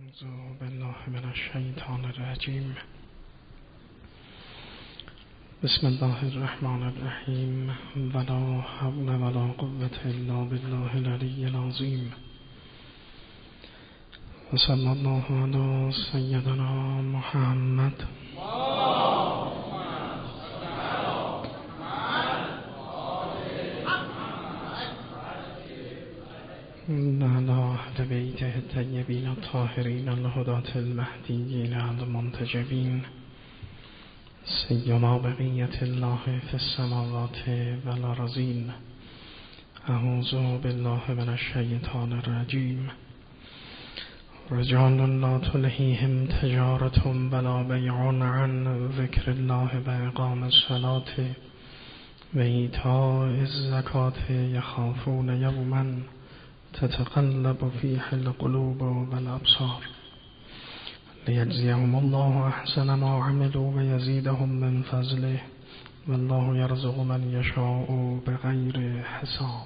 أعوذ بالله من الشیطان الرجیم. بسم الله الرحمن الرحیم. ولا حول ولا قوة الا بالله العلی العظیم. وصلی الله علی سیدنا محمد. على أهل بيته الطيبين الطاهرين الهداة المهديين المنتجبين سيما بقية الله في السماوات والأرضين. أعوذ بالله من الشيطان الرجيم. رجال لا تلهيهم تجارة ولا بيع عن ذكر الله وإقام الصلاة وإيتاء الزكاة يخافون يوما تتقلب فيه القلوب والأبصار ليجزيهم الله أحسن ما عملوا ويزيدهم من فضله والله يرزق من يشاء بغير حساب.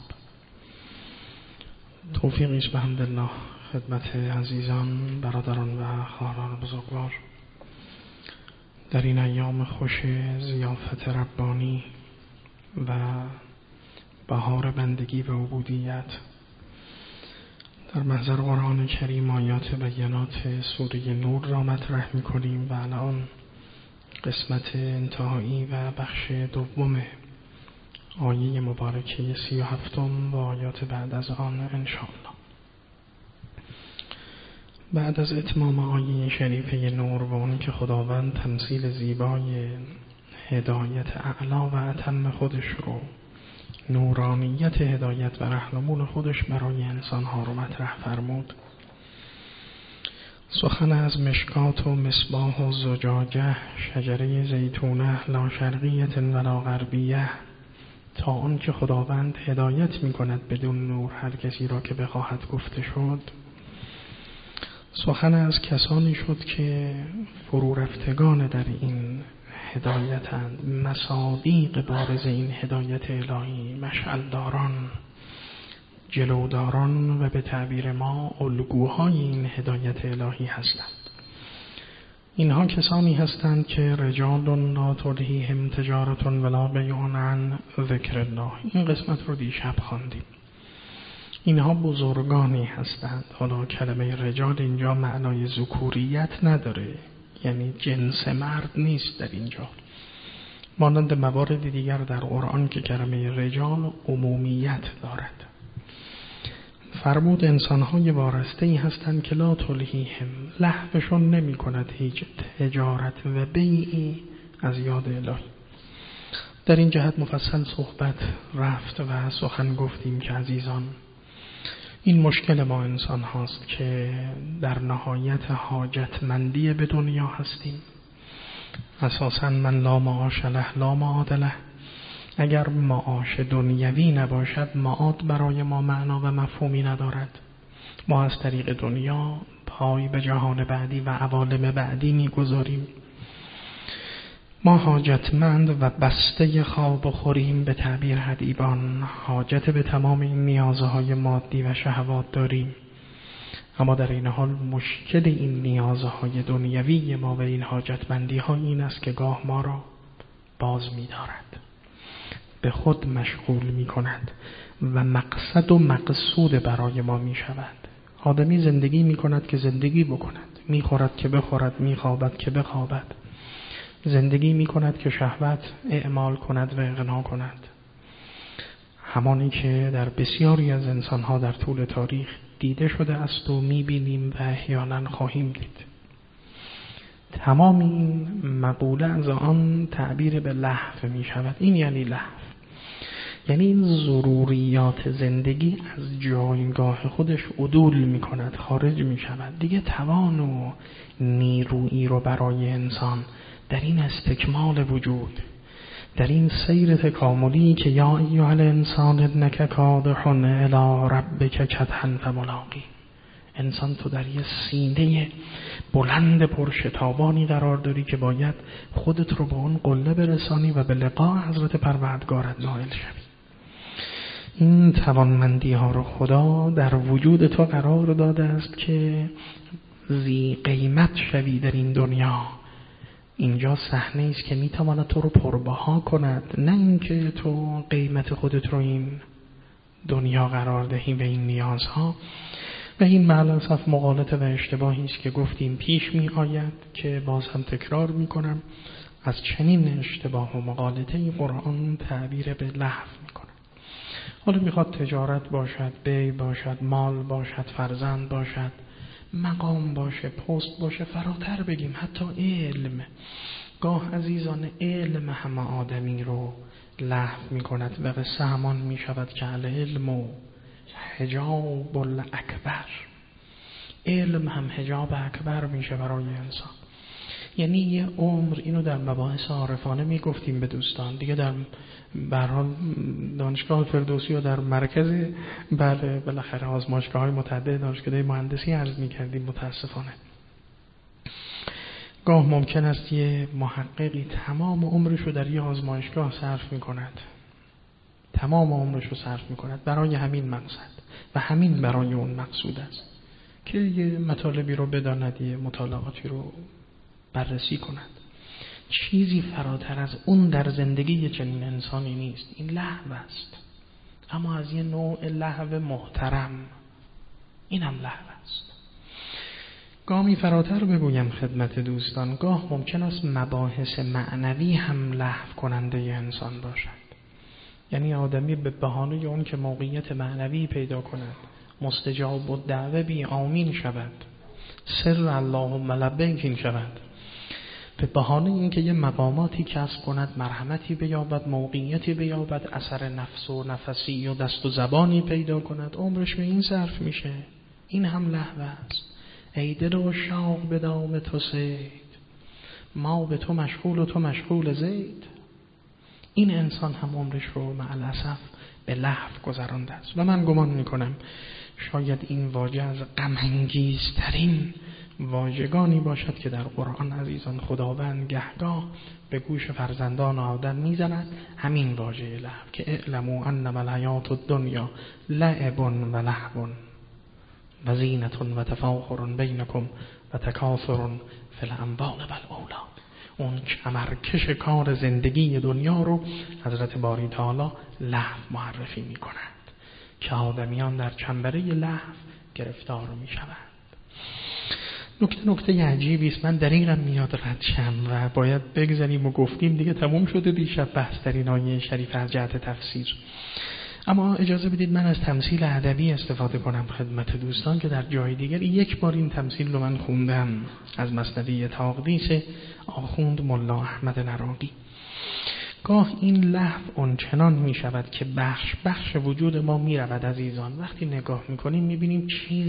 توفیقی است بحمدالله خدمت عزیزان، برادران و خواهران بزرگوار در این ایام خوش ضیافت ربانی و بهار بندگی و عبودیت. در محضر قرآن کریم آیات بینات سوره نور را مطرح می‌کنیم و الان قسمت انتهایی و بخش دوم آیه مبارکه 37 و آیات بعد از آن انشاءالله. بعد از اتمام آیه شریفه نور و اون که خداوند تمثیل زیبای هدایت اعلا و اتم خودش رو، نورانیت هدایت و رحمون خودش برای انسانها رو مطرح فرمود، سخن از مشکات و مصباح و زجاجه شجره زیتونه لا شرقیت ولا غربیه، تا آن که خداوند هدایت می کند بدون نور هر کسی را که بخواهد گفته شد. سخن از کسانی شد که فرو رفتگان در این هدایتند، مصادیق بارز این هدایت الهی، مشعلداران، جلوداران و به تعبیر ما الگوهای این هدایت الهی هستند. اینها کسانی هستند که رجال لا تلهیهم تجارة ولا بیع عن ذکر الله. این قسمت رو دیشب خواندیم. اینها بزرگانی هستند. حالا کلمه رجال اینجا معنای ذکوریت نداره، یعنی جنس مرد نیست در اینجا، مانند موارد دیگر در قرآن که کلمه رجال عمومیت دارد. فرمود انسان‌های وارسته‌ای هستند که لا تلهیهم، لهوشون نمی کند هیچ تجارت و بیعی از یاد الهی. در این جهت مفصل صحبت رفت و سخن گفتیم که عزیزان، این مشکل ما انسان هاست که در نهایت حاجتمندی به دنیا هستیم. اساساً من لا معاش له لا معاد له. اگر معاش دنیوی نباشد، معاد برای ما معنا و مفهومی ندارد. ما از طریق دنیا پای به جهان بعدی و عوالم بعدی میگذاریم. ما حاجتمند و بسته خواب و خوریم، به تعبیر ادیبان حاجت به تمام این نیازهای مادی و شهوات داریم، اما در این حال مشکل این نیازهای دنیوی ما و این حاجتمندی ها این است که گاه ما را باز می دارد، به خود مشغول می کند و مقصد و مقصود برای ما می شود. آدمی زندگی می کند که زندگی بکند، می خورد که بخورد، می خوابد که بخوابد، زندگی می کند که شهوت اعمال کند و اغنا کند، همانی که در بسیاری از انسانها در طول تاریخ دیده شده است و می بینیم و احیانا خواهیم دید. تمام این مقوله از آن تعبیر به لهو می شود. این یعنی لهو، یعنی این ضروریات زندگی از جایگاه خودش عدول می کند، خارج می شود. دیگه توان و نیرویی رو برای انسان در این استکمال وجود، در این سیر تکاملی که یا ایها الانسان انک کادح الی ربک کدحا فملاقی، انسان تو در یه سینه بلند پرشتابانی قرار داری که باید خودت رو به اون قله برسانی و به لقاء حضرت پروردگارت نائل شوی. این توانمندی ها رو خدا در وجود تو قرار داده است که ذی قیمت شوی در این دنیا. اینجا صحنه است که میتواند تو رو پربها کند، نه اینکه تو قیمت خودت رو این دنیا قرار دهی به این نیازها. و این معلومات مغالطه و اشتباهی است که گفتیم پیش می آید که باز هم تکرار می کنم. از چنین اشتباه و مغالطه قرآن تعبیر به لهو می کنه. حالا میخواد تجارت باشد، بیع باشد، مال باشد، فرزند باشد، مقام باشه، پست باشه، فراتر بگیم حتی علم. گاه عزیزان علم همه آدمی رو لهو می کند و قصه همان می شود که العلم و حجاب الاکبر. علم هم حجاب اکبر میشه برای انسان. یعنی یه عمر، اینو در مباحث عارفانه میگفتیم به دوستان دیگه، در برحال دانشگاه فردوسی و در مرکز بالاخره آزمایشگاه‌های متعدد دانشکده مهندسی عرض میکردیم. متاسفانه گاه ممکن است یه محققی تمام عمرشو در یه آزمایشگاه صرف میکند، تمام عمرشو صرف میکند برای همین مقصد و همین برای اون مقصود است که یه مطالبی رو بداند، یه مطالعاتی رو بررسی کند. چیزی فراتر از اون در زندگی چنین انسانی نیست. این لهو است، اما از یه نوع لهو محترم. این هم لهو است. گامی فراتر بگویم خدمت دوستان، گاه ممکن است مباحث معنوی هم لهو کننده انسان باشد. یعنی آدمی به بهانه اون که موقعیت معنوی پیدا کند، مستجاب و دعوه بی آمین شود، سر اللهم لبیک شود، به بهانه این که یه مقاماتی کسب کند، مرحمتی بیابد، موقعیتی بیابد، اثر نفس و نفسی و دست و زبانی پیدا کند، عمرش به این صرف میشه. این هم لهو است. ای دل و شوق به دام تو صید، ما به تو مشغول و تو مشغول زید. این انسان هم عمرش رو مع الاسف به لهو گذرانده است. و من گمان میکنم شاید این واژه از غم انگیزترین واژگانی باشد که در قرآن عزیزان خداوند گهگاه به گوش فرزندان آدم میزند، همین واژه لهو، که اعلموا انما الحیات الدنیا لعب و لهو و زینة و تفاخر بینکم و تکاثر فی الاموال والاولاد. اون کمرکش کار زندگی دنیا رو حضرت باری تعالی لهو معرفی می کند که آدمیان در چنبره لهو گرفتار می شوند. نکته عجیبی است. من دریغم میاد رد شم و باید بگذاریم و گفتیم دیگه تموم شده دیشب بحث در این آیه شریف از جهت تفسیر. اما اجازه بدید من از تمثیل ادبی استفاده کنم خدمت دوستان که در جای دیگر یک بار این تمثیل رو من خوندم از مثنوی تقدیس آخوند ملا احمد نراقی. گاه این لهو اونچنان می شود که بخش وجود ما می رود عزیزان. وقتی نگاه می کنیم می بینیم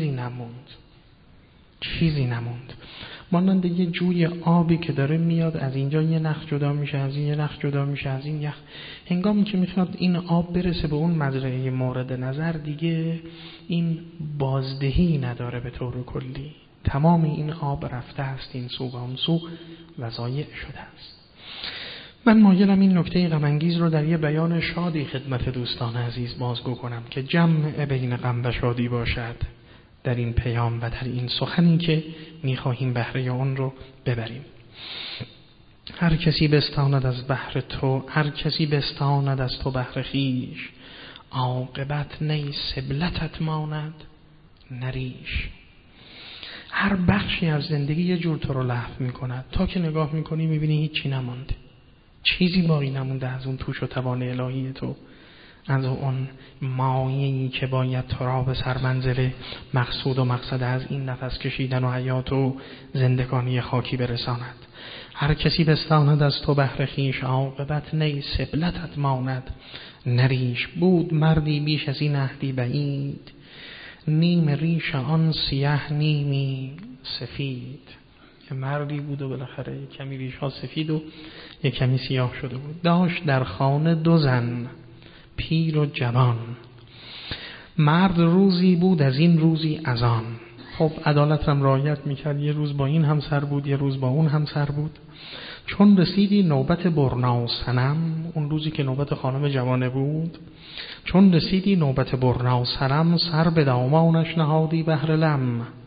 چیزی نموند. مانند یه جوی آبی که داره میاد، از اینجا یه نخ جدا میشه، از این یه نخ جدا میشه، از این یخ. هنگامی که میخواد این آب برسه به اون مزرعه مورد نظر، دیگه این بازدهی نداره به طور کلی. تمام این آب رفته است این سو و اون سو و ضایع شده است. من مایلم این نکته غم انگیز رو در یه بیان شادی خدمت دوستان عزیز بازگو کنم که جمع بین غم و شادی باشد در این پیام و در این سخنی که می‌خواهیم بهره اون رو ببریم. هر کسی بستاند از بحر تو، هر کسی بستاند از تو بحر خیش، عاقبت نی سبلتت ماند نریش. هر بخشی از زندگی یه جور تو رو لهو می‌کند تا که نگاه می‌کنی می‌بینی هیچی نمونده، چیزی باقی نمونده از اون توش و توان الهی تو، از اون مایه‌ای که باید تو را به سرمنزل مقصود و مقصد از این نفس کشیدن و حیات و زندگانی خاکی برساند. هر کسی بستاند از تو بهر خویش، عاقبت نی سبلتت ماند نریش. بود مردی بیش از این عهدی بعید، نیم ریش آن سیاه نیمی سفید. یه مردی بود و بالاخره کمی ریش ها سفید و یه کمی سیاه شده بود. داشت در خانه 2 زن، پیر و جوان. مرد روزی بود از این روزی از آن. خب عدالت هم رعایت میکرد، یه روز با این همسر بود، یه روز با اون همسر بود. چون رسیدی نوبت برنا و صنم، اون روزی که نوبت خانم جوانه بود، چون رسیدی نوبت برنا و صنم، سر به دامانش نهادی بهر لم.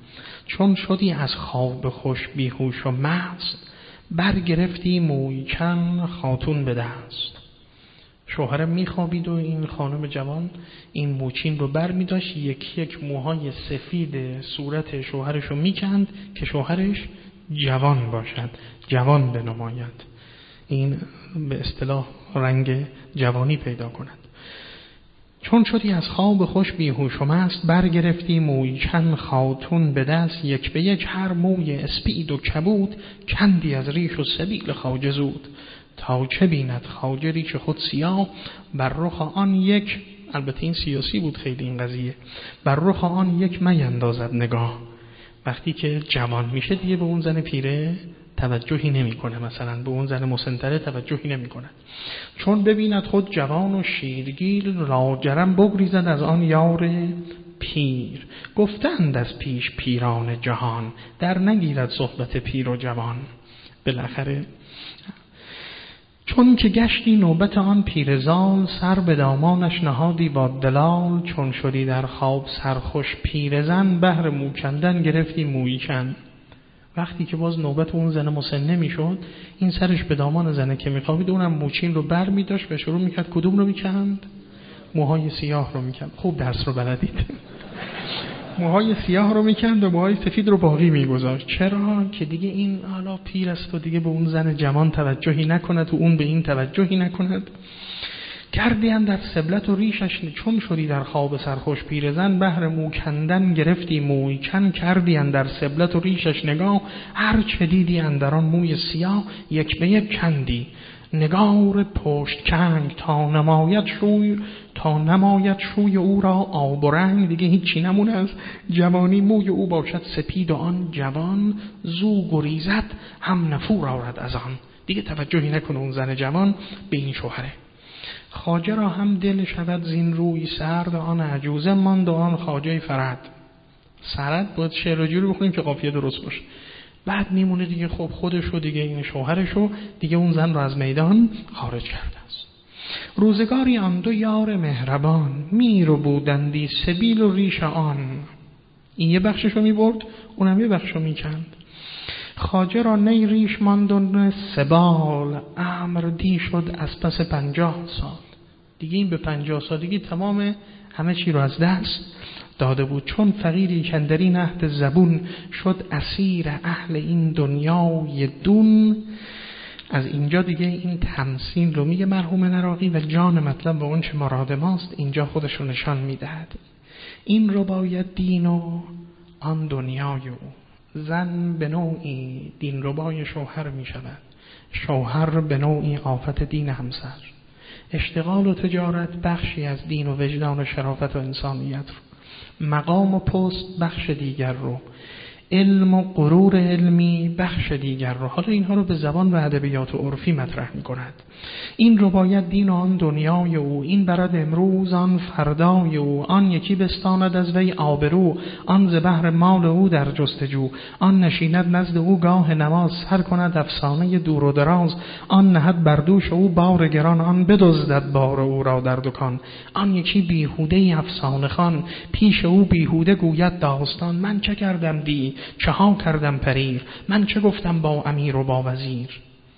چون شدی از خواب خوش بیهوش و مست، برگرفتی مویکن خاتون به دست. شوهرم میخوابید و این خانم جوان این موچین رو بر میداشت، یک یک موهای سفید صورت شوهرش رو میکند که شوهرش جوان باشد، جوان بنماید، این به اصطلاح رنگ جوانی پیدا کند. چون شدی از خواب خوش بیهوش و مست، برگرفتی مویکن خاتون به دست. یک به یک هر موی اسپید و کبود، کندی از ریش و سبیل خواجه زود. تا چه بیند خواجه ریش خود سیاه، بر رخ آن یک، البته این سیاسی بود خیلی این قضیه، بر رخ آن یک میندازد نگاه. وقتی که جوان میشه دیگه به اون زن پیره توجهی نمیکنه، مثلا به اون زن مسن‌تره توجهی نمیکنه. چون ببیند خود جوان و شیرگیر، لاجرم بگریزد از آن یار پیر. گفتند از پیش پیران جهان، در نگیرد صحبت پیر و جوان. بالاخره چون که گشتی نوبت آن پیرزال، سر به دامانش نهادی با دلال. چون شدی در خواب سرخوش پیرزن، بهر مو کندن گرفتی مویی کن. وقتی که باز نوبت اون زن مسنه میشد، این سرش به دامان زنه که میخوابید، اونم موچین رو بر میداشت و شروع میکرد کدوم رو میکند؟ موهای سیاه رو میکند. خوب درس رو بلدید. موهای سیاه رو میکند و موهای سفید رو باقی میگذاشت. چرا؟ که دیگه این حالا پیر است و دیگه به اون زن جوان توجهی نکند و اون به این توجهی نکند. کردی در سبلت و ریشش، چون شدی در خواب سرخوش پیرزن، بهر مو کندن گرفتی موی کن. کردی در سبلت و ریشش نگاه، هر چه دیدی اندران موی سیاه، یک به یک کندی نگار پشت کنگ. تا نماید شوی او را آب و رنگ. دیگه هیچی نمونه از جوانی، موی او باشد سپید و آن جوان. زو گریزد هم نفور آورد از آن. دیگه توجهی نکنه اون زن جوان به این شوهره. خواجه را هم دل شود زین روی سرد، آن عجوزه ماند و آن خواجه فرد. سرد باید شعر و جوری بخونیم که قافیه درست باشه. بعد میمونه دیگه خب خودشو دیگه این شوهرشو دیگه اون زن رو از میدان خارج کرده است. روزگاری آن دو یار مهربان، میرو بودندی سبیل و ریش آن. این یه بخششو میبرد، اونم یه بخشو میکند. خواجه را نی ریش ماند و سبال، امر دی شد از پس 50 سال. دیگه این به 50 سالگی تمام همه چی رو از دست داده بود. چون فقیری کندرین عهد زبون، شد اسیر اهل این دنیای دون. از اینجا دیگه این تمثیل رو میگه مرحوم نراقی و جان مطلب و اون چه مراد ماست اینجا خودش رو نشان میدهد. این رو باید دین و آن دنیای او. زن به نوعی دین ربای شوهر می شود، شوهر به نوعی آفت دین همسر. اشتغال و تجارت بخشی از دین و وجدان و شرافت و انسانیت رو، مقام و پست بخش دیگر رو، علم و غرور علمی بخش دیگر رو. حالا اینها رو به زبان و ادبیات و عرفی مطرح می کند. این رو باید دین آن دنیای او، این برد امروز آن فردای او. آن یکی بستاند از وی آبرو، آن ز بحر مال او در جستجو. آن نشیند نزد او گاه نماز، سر کند افسانه دور و دراز. آن نهد بر دوش او بار گران، آن بدزدد بار او را در دکان. آن یکی بیهوده افسانه خوان، پیش او بیهوده گوید داستان. من چه کردم دی چه ها کردم پریر، من چه گفتم با امیر و با وزیر.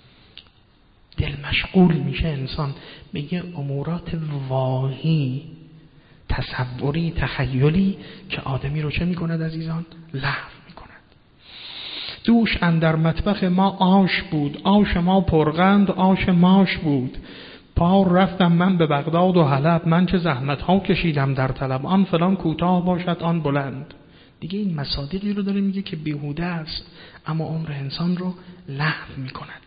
دل مشغول میشه انسان به یه امورات واهی، تصوری، تخیلی که آدمی رو چه میکند عزیزان؟ لهو میکند. دوش اندر مطبخ ما آش بود، آش ما پرقند آش ماش بود. پار رفتم من به بغداد و حلب، من چه زحمت ها کشیدم در طلب. آن فلان کوتاه باشد آن بلند. دیگه این مصادیقی رو داره میگه که بیهوده است اما عمر انسان رو لهو میکند.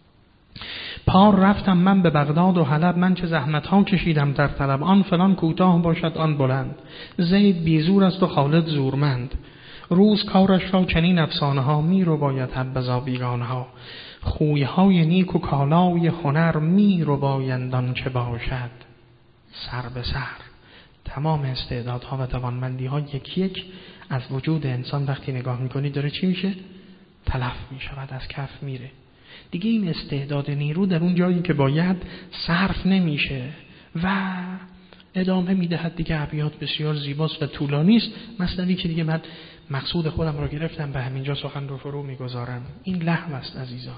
پار رفتم من به بغداد و حلب، من چه زحمت ها کشیدم در طلب. آن فلان کوتاه باشد آن بلند. زید بیزور است و خالد زورمند، روز کارش را چنین افسانه ها. می رو باید حبذا بیگانه ها، خوی های نیک و کالای هنر. می رو بایندان چه باشد سر به سر. تمام استعدادها و توانمندی ها یکی یک از وجود انسان وقتی نگاه میکنی داره چی میشه؟ تلف میشود، از کف میره. دیگه این استعداد نیرو در اون جایی که باید صرف نمیشه و ادامه میدهد. دیگه ابیات بسیار زیباست و طولانی است. مثلا که دیگه من مقصود خودم رو گرفتم، به همینجا سخن رو فرو میگذارم. این لحو است عزیزان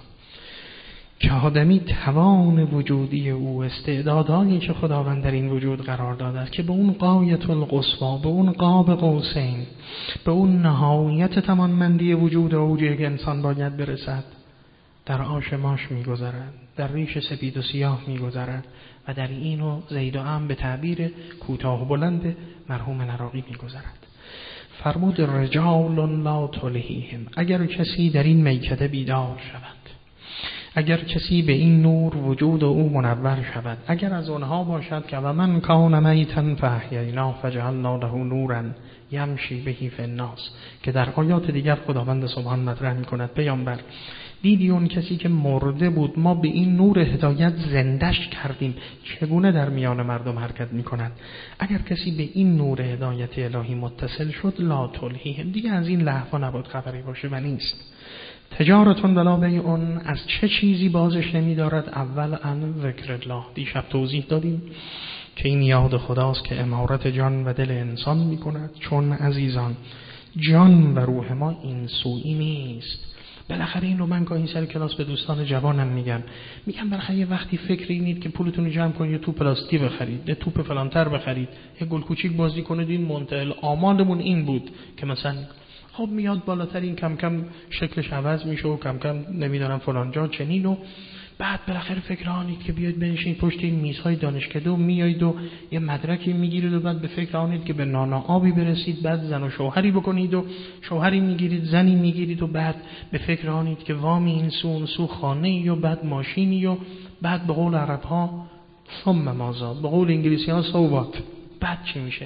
که آدمی توان وجودی او، استعدادانی که خداوند در این وجود قرار داده است که به اون غایت القصوا، به اون قاب قوسین، به اون نهایت توانمندی وجود اوجی که انسان باید برسد، در آش ماش میگذرد، در ریش سپید و سیاه میگذرد و در این و زید و عم به تعبیر کوتاه و بلند مرحوم نراقی میگذرد. فرمود رجال لا تلهیهم، اگر کسی در این میکده بیدار شود، اگر کسی به این نور وجود او منور شود، اگر از آنها باشد که و من کان میتا فاحییناه فجعلنا له نورا یمشی به فی الناس، که در آیات دیگر خداوند سبحان مطرح می‌کند پیامبر دیدی اون کسی که مرده بود ما به این نور هدایت زندش کردیم، چگونه در میان مردم حرکت می‌کند. اگر کسی به این نور هدایت الهی متصل شد لا تلهیهم، دیگه از این لهوا نباید خبری باشه و نیست. تجارتون ولا بیعون، از چه چیزی بازش نمی‌دارد؟ اول ان ذکر الله، دیشب توضیح دادیم که این یاد خداست که امارت جان و دل انسان می‌کند. چون عزیزان جان و روح ما این سویی نیست. بالاخره این رو من گاهی سر کلاس به دوستان جوانم میگم بالاخره یه وقتی فکر اینید که پولتون رو جمع کنید، یه توپ پلاستیکی بخرید، یه توپ فلانتر بخرید، یه گل کوچیک بازی کنید. این منتهی آمالمون این بود که مثلا خب میاد بالاتر، این کم کم شکلش عوض میشه و کم کم نمیدونم فلان جا چنین، و بعد بالاخره فکر آنید که بیاید بنشینید پشت این میزهای دانشکده و میایید و یه مدرکی میگیرید و بعد به فکر آنید که به نان و آبی برسید، بعد زن و شوهری بکنید و شوهری میگیرید، زنی میگیرید و بعد به فکر آنید که وامی این سو اون سو خانه‌ای و بعد ماشینی و بعد به قول عرب ها ثم ماذا، به قول انگلیسی ها so what، بعد چی میشه؟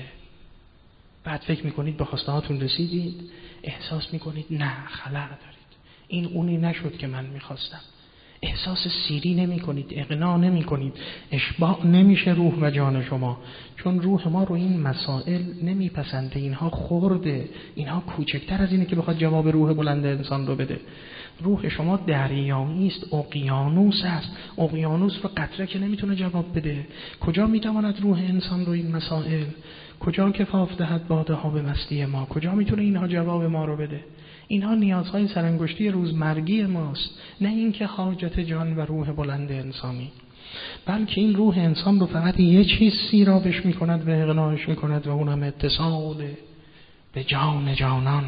بعد فکر میکنید به خواسته هاتون رسیدید، احساس میکنید نه خلأ دارید، این اونی نشد که من میخواستم. احساس سیری نمی کنید، اقناع نمی کنید، اشباع نمیشه روح و جان شما، چون روح ما رو این مسائل نمیپسنده. اینها خورده، اینها کوچکتر از اینه که بخواد جواب روح بلند انسان رو بده. روح شما دریایی است، اقیانوس است، اقیانوس رو قطره که نمیتونه جواب بده. کجا میتواند روح انسان رو این مسائل، کجا کفاف دهد باده ها به مستی ما، کجا میتونه اینها جواب ما رو بده؟ اینها نیازهای سرانگشتی روزمرگی ماست، نه اینکه حاجت جان و روح بلند انسانی. بلکه این روح انسان رو فقط یه چیز سیرابش میکند و اقناعش میکند و اونم اتصال به جان جانان.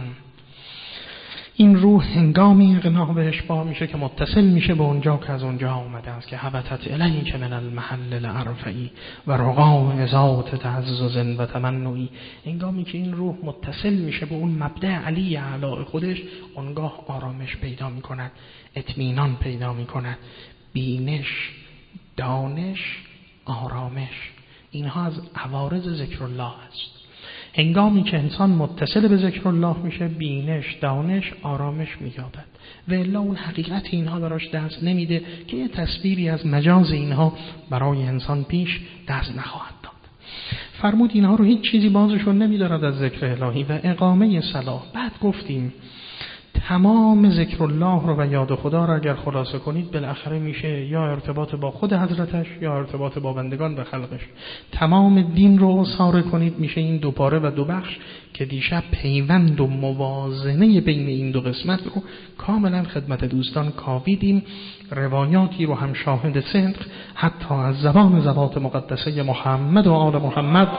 این روح هنگامی اقناع به اشباع میشه که متصل میشه به اونجا که از اونجا آمده است، که حبتت الیک من المحل الارفعی و رقام ذات تعزز و تمنعی. هنگامی که این روح متصل میشه به اون مبدأ علی اعلی خودش، اونگاه آرامش پیدا میکند، اطمینان پیدا میکند، بینش، دانش، آرامش. اینها از عوارض ذکر الله است. هنگامی که انسان متصل به ذکر الله میشه، بینش، دانش، آرامش مییابد و الا اون حقیقت اینها براش دست نمیده که یه تصویری از مجاز اینها برای انسان پیش دست نخواهد داد. فرمود اینها رو هیچ چیزی بازشون نمیدارد از ذکر الهی و اقامه صلاح. بعد گفتیم تمام ذکر الله رو و یاد خدا رو اگر خلاصه کنید بالاخره میشه یا ارتباط با خود حضرتش یا ارتباط با بندگان و خلقش. تمام دین رو ساره کنید میشه این دو پاره و دو بخش که دیشب پیوند و موازنه بین این دو قسمت رو کاملا خدمت دوستان کاویدیم. روایاتی رو هم شاهد صدق حتی از زبان ذوات مقدسه محمد و آل محمد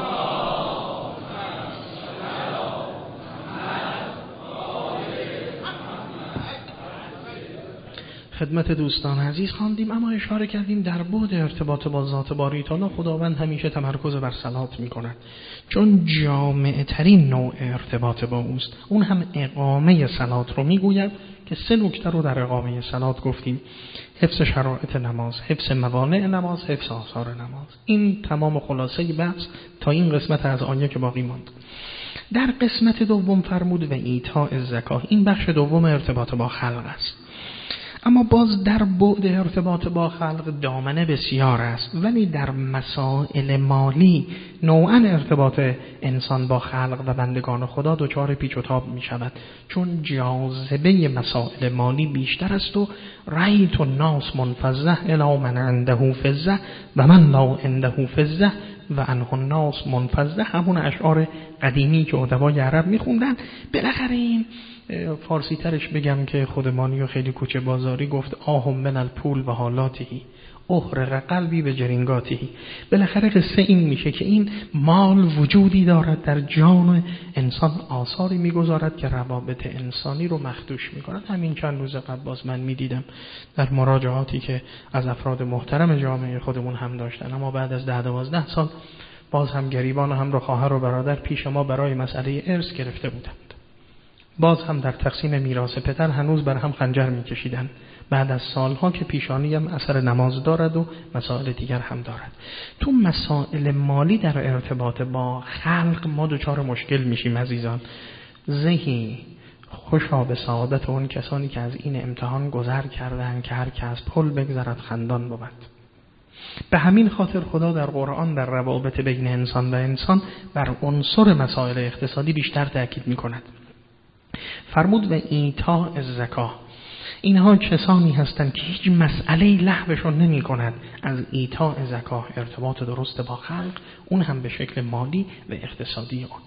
خدمت دوستان عزیز خواندیم. اما اشاره کردیم در بعد ارتباط با ذات باری تعالی خداوند همیشه تمرکز بر صلات می‌کند، چون جامع ترین نوع ارتباط با اوست. اون هم اقامه صلات رو میگوید که 3 نکته رو در اقامه صلات گفتیم: حفظ شرایط نماز، حفظ موانع نماز، حفظ آثار نماز. این تمام خلاصه بحث تا این قسمت از آیه که باقی ماند. در قسمت دوم فرمود و ایتاء زکات. این بخش دوم ارتباط با خلق است. اما باز در بعد ارتباط با خلق دامنه بسیار است، ولی در مسائل مالی نوعاً ارتباط انسان با خلق و بندگان خدا دچار پیچ و تاب می شود، چون جاذبه مسائل مالی بیشتر است و رأیت الناس منفزه الی من عنده فزه و من لا عنده فزه و عنه الناس منفضه، همون اشعار قدیمی که ادبای عرب میخوندن. بالاخره این فارسی ترش بگم که خودمانی و خیلی کوچه بازاری گفت آهم من الپول و حالاتهی احرق قلبی به جرینگاتهی. بالاخره قصه این میشه که این مال وجودی دارد در جان انسان، آثاری میگذارد که روابط انسانی رو مخدوش میکند. همین چند روز قبل باز من میدیدم در مراجعاتی که از افراد محترم جامعه خودمون هم داشتن، اما بعد از 10-12 سال باز هم گریبان هم رو خواهر و برادر پیش ما برای مسئله ارث گرفته بودند. باز هم در تقسیم میراث پدر هنوز بر هم خنجر میکشیدن، بعد از سالها که پیشانی هم اثر نماز دارد و مسائل دیگر هم دارد. تو مسائل مالی در ارتباط با خلق ما دچار مشکل میشیم عزیزان. زهی خوشا به سعادت اون کسانی که از این امتحان گذر کردن که هر کس پل بگذرد خندان بود. به همین خاطر خدا در قرآن در روابط بین انسان و انسان بر عنصر مسائل اقتصادی بیشتر تاکید میکند. فرمود و ایتاء الزکاه، اینها کسانی هستند که هیچ مسئله لهوشون نمی کند از ایتاء زکاه، ارتباط درست با خلق، اون هم به شکل مالی و اقتصادی اون.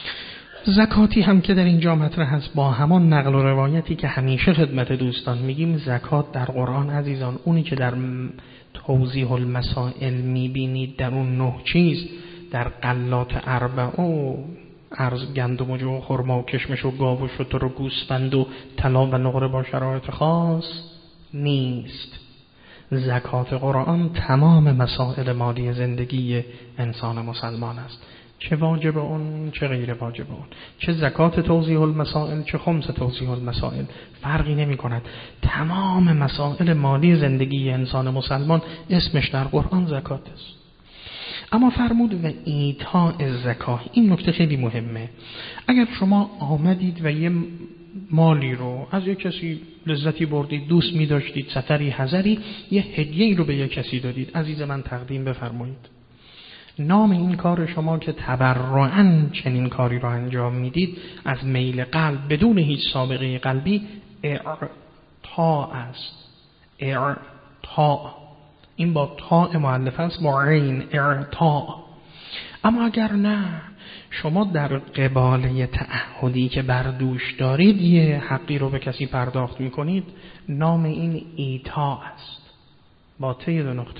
زکاتی هم که در اینجا مطرح هست با همان نقل و روایتی که همیشه خدمت دوستان میگیم، زکات در قرآن عزیزان اونی که در توضیح المسائل میبینید در اون 9 چیز، در غلات اربع و ارز گندم و جو و خرما و کشمش و گاو و شتر و گوسفند و طلا و نقره با شرایط خاص نیست. زکات قرآن تمام مسائل مالی زندگی انسان مسلمان است، چه واجب اون چه غیر واجب اون، چه زکات توضیح المسائل چه خمس توضیح المسائل، فرقی نمی کند. تمام مسائل مالی زندگی انسان مسلمان اسمش در قرآن زکات است. اما فرمود و ایتاء الزکاه، این نکته خیلی مهمه. اگر شما آمدید و یه مالی رو از یک کسی لذتی بردید، دوست می داشتید، سفری حضری، یه هدیه‌ای رو به یک کسی دادید، عزیز من تقدیم بفرمایید. نام این کار شما که تبرعاً چنین کاری رو انجام میدید از میل قلب بدون هیچ سابقه قلبی اعطاء است. اعطاء، این با تاء مؤلفه است با عین، اعطاء. اما اگر نه، شما در قباله تعهدی که بر دوش دارید یه حقی رو به کسی پرداخت میکنید، نام این ایتاء است با ته 2 نقطه.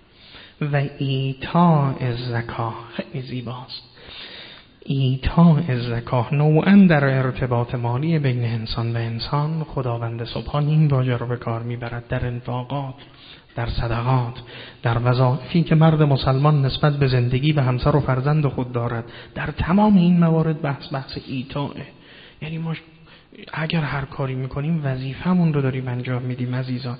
و ایتاء الزکاه خیلی زیباست. ایتاء الزکاه نوعاً در ارتباط مالی بین انسان و انسان خداوند سبحان این واژه رو به کار میبرد در انفاقات، در صدقات، در وظایفی که مرد مسلمان نسبت به زندگی و همسر و فرزند خود دارد. در تمام این موارد بحث ایتاء. یعنی ما اگر هر کاری میکنیم وظیفمون رو داریم انجام میدیم عزیزان.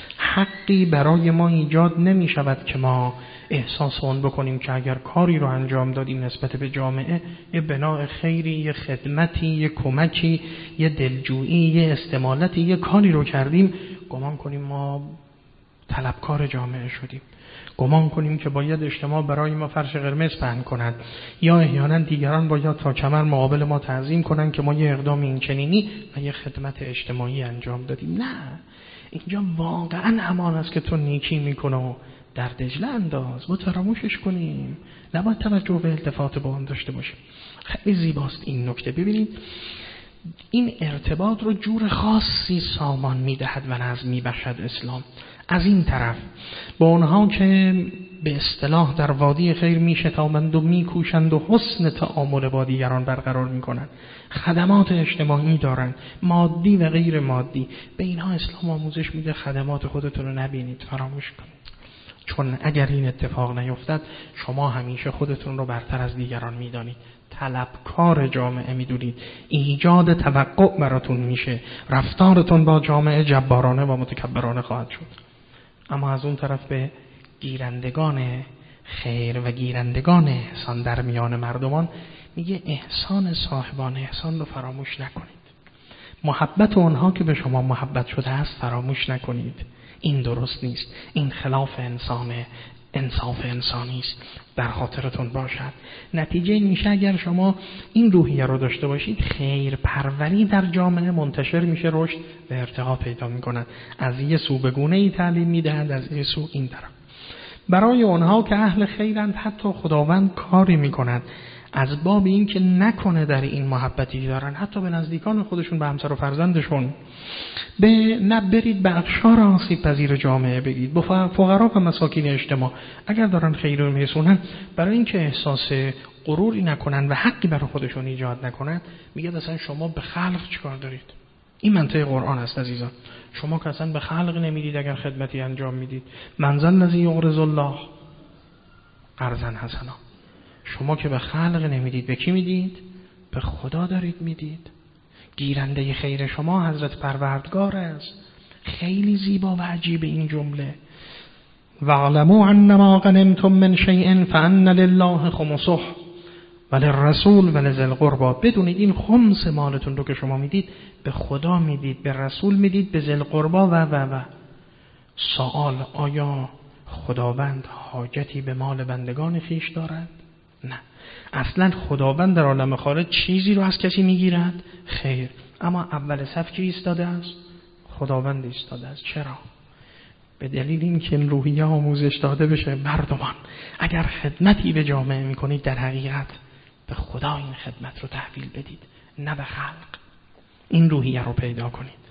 حقی برای ما ایجاد نمی شود که ما احساس اون بکنیم که اگر کاری رو انجام دادیم نسبت به جامعه، یه بناء خیری، یه خدمتی، یه کمکی، یه دلجویی، یه استمالتی، یه کاری رو کردیم، گمان کنیم ما طلبکار جامعه شدیم، گمان کنیم که باید اجتماع برای ما فرش قرمز پهن کند، یا احیانا دیگران باید تا کمر مقابل ما تعظیم کنند که ما یه اقدام این چنینی و یه خدمت اجتماعی انجام دادیم. نه، اینجا واقعا همان است که تو نیکی میکنه و در دجله انداز، ما فراموشش کنیم، نباید توجه به التفات با اون داشته باشیم. خیلی زیباست این نکته. ببینید این ارتباط رو جور خاصی سامان میدهد و نظم میبخشد اسلام. از این طرف با اونها که به اصطلاح در وادی خیر میشتابند و میکوشند و حسن تعامل با دیگران برقرار میکنند، خدمات اجتماعی دارند، مادی و غیر مادی، به اینها اسلام آموزش میده خدمات خودتون رو نبینید، فراموش کنید. چون اگر این اتفاق نیفتد شما همیشه خودتون رو برتر از دیگران میدانید، طلبکار جامعه میدونید، ایجاد توقع براتون میشه، رفتارتون با جامعه جبارانه و متکبرانه خواهد شد. اما از اون طرف به گیرندگان خیر و گیرندگان احسان در میان مردمان میگه احسان صاحبان احسان رو فراموش نکنید. محبت اونها که به شما محبت شده است فراموش نکنید. این درست نیست، این خلاف انصاف انسانی است، در خاطرتون باشد. نتیجه این میشه اگر شما این روحیه رو داشته باشید، خیر پروری در جامعه منتشر میشه، رشد و ارتقا پیدا میکنند. از یه سو به گونه‌ای تعلیم میدهند، از یه سو این طرف. برای اونها که اهل خیرند حتی خداوند کاری میکند از باب این که نکنه در این محبتی دارن، حتی به نزدیکان خودشون، به همسر و فرزندشون، نه برید به اقشار آسیب پذیر جامعه بگید، به فقرا و مساکین اجتماع اگر دارن خیر رو میرسونن، برای اینکه احساس غروری نکنن و حقی برای خودشون ایجاد نکنن، میگه اصلا شما به خلق چیکار دارید؟ این منطق قرآن است عزیزان. شما که اصلا به خلق نمیدید اگر خدمتی انجام میدید. من ذا الذی یقرض الله قرضا حسنا. شما که به خلق نمیدید، به کی میدید؟ به خدا دارید میدید. گیرنده خیر شما حضرت پروردگار است. خیلی زیبا و عجیب این جمله. واعلموا انما غنمتم من شیء فان لله خمسه وللرسول ولذی القربى. بدونید این خمس مالتون رو که شما میدید به خدا میدید، به رسول میدید، به ذی القربى و سوال: آیا خداوند حاجتی به مال بندگان خویش دارد؟ نه. اصلا خداوند در عالم خارج چیزی رو از کسی میگیرد؟ خیر. اما اول صف کی ایستاده است؟ خداوند ایستاده است. چرا؟ به دلیل اینکه روحیه آموزش داده بشه مردمان اگر خدمتی به جامعه میکنید در حقیقت به خدا این خدمت رو تحویل بدید، نه به خلق. این روحیه رو پیدا کنید.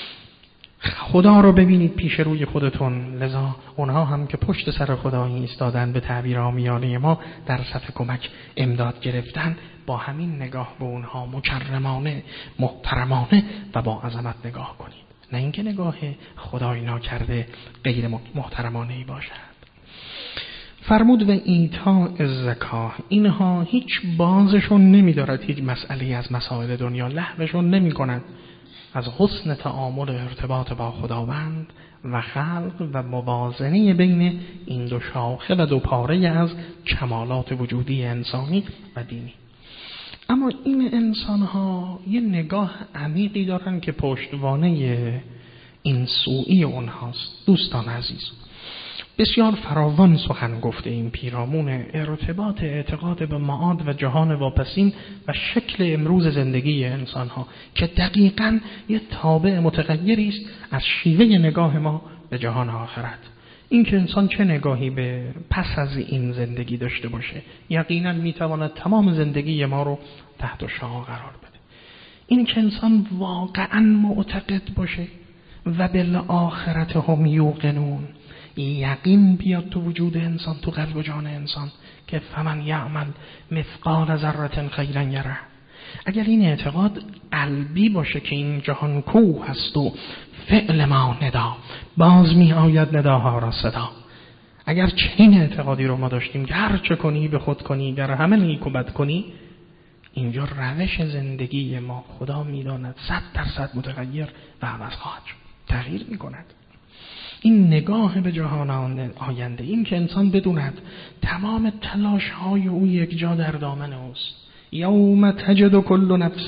خدا رو ببینید پیش روی خودتون. لذا اونها هم که پشت سر خدا ایستادن، به تعبیر عامیانه ما در صف کمک امداد گرفتن، با همین نگاه به اونها مکرمانه، محترمانه و با عظمت نگاه کنید، نه اینکه نگاه خدای ناکرده غیر محترمانه‌ای باشد. فرمود و ایتاء زکاه، اینها هیچ بازشون نمیدارد، هیچ مسئله از مسائل دنیا لهوشون نمی کند از حسن تعامل ارتباط با خداوند و خلق و موازنه بین این دو شاخه و دو پاره از کمالات وجودی انسانی و دینی. اما این انسان‌ها یه نگاه عمیقی دارن که پشتوانه این سوئی اونهاست. دوستان عزیز، بسیار فراوان سخن گفته این پیرامون ارتباط اعتقاد به معاد و جهان واپسین و شکل امروز زندگی انسان‌ها که دقیقاً یه تابع متغیری است از شیوه نگاه ما به جهان آخرت. این که انسان چه نگاهی به پس از این زندگی داشته باشه یقیناً میتواند تمام زندگی ما رو تحت شعاع قرار بده. این که انسان واقعاً معتقد باشه و بالآخرت هم یوقنون، یقین بیاد تو وجود انسان، تو قلب و جان انسان که فمن یعمل مثقال ذره خیرا یره. اگر این اعتقاد قلبی باشه که این جهان کوه هست و فعل ما ندا، باز می آید نداها را صدا. اگر چنین اعتقادی رو ما داشتیم که هر چه کنی به خود کنی، گر همه نیک و بد کنی، اینجا روش زندگی ما خدا میداند 100% متغیر و عوض خواهد شد، تغییر میکند. این نگاه به جهان آینده، این که انسان بدوند تمام تلاش های او یک جا در دامن اوست. یوم تجد کل نفس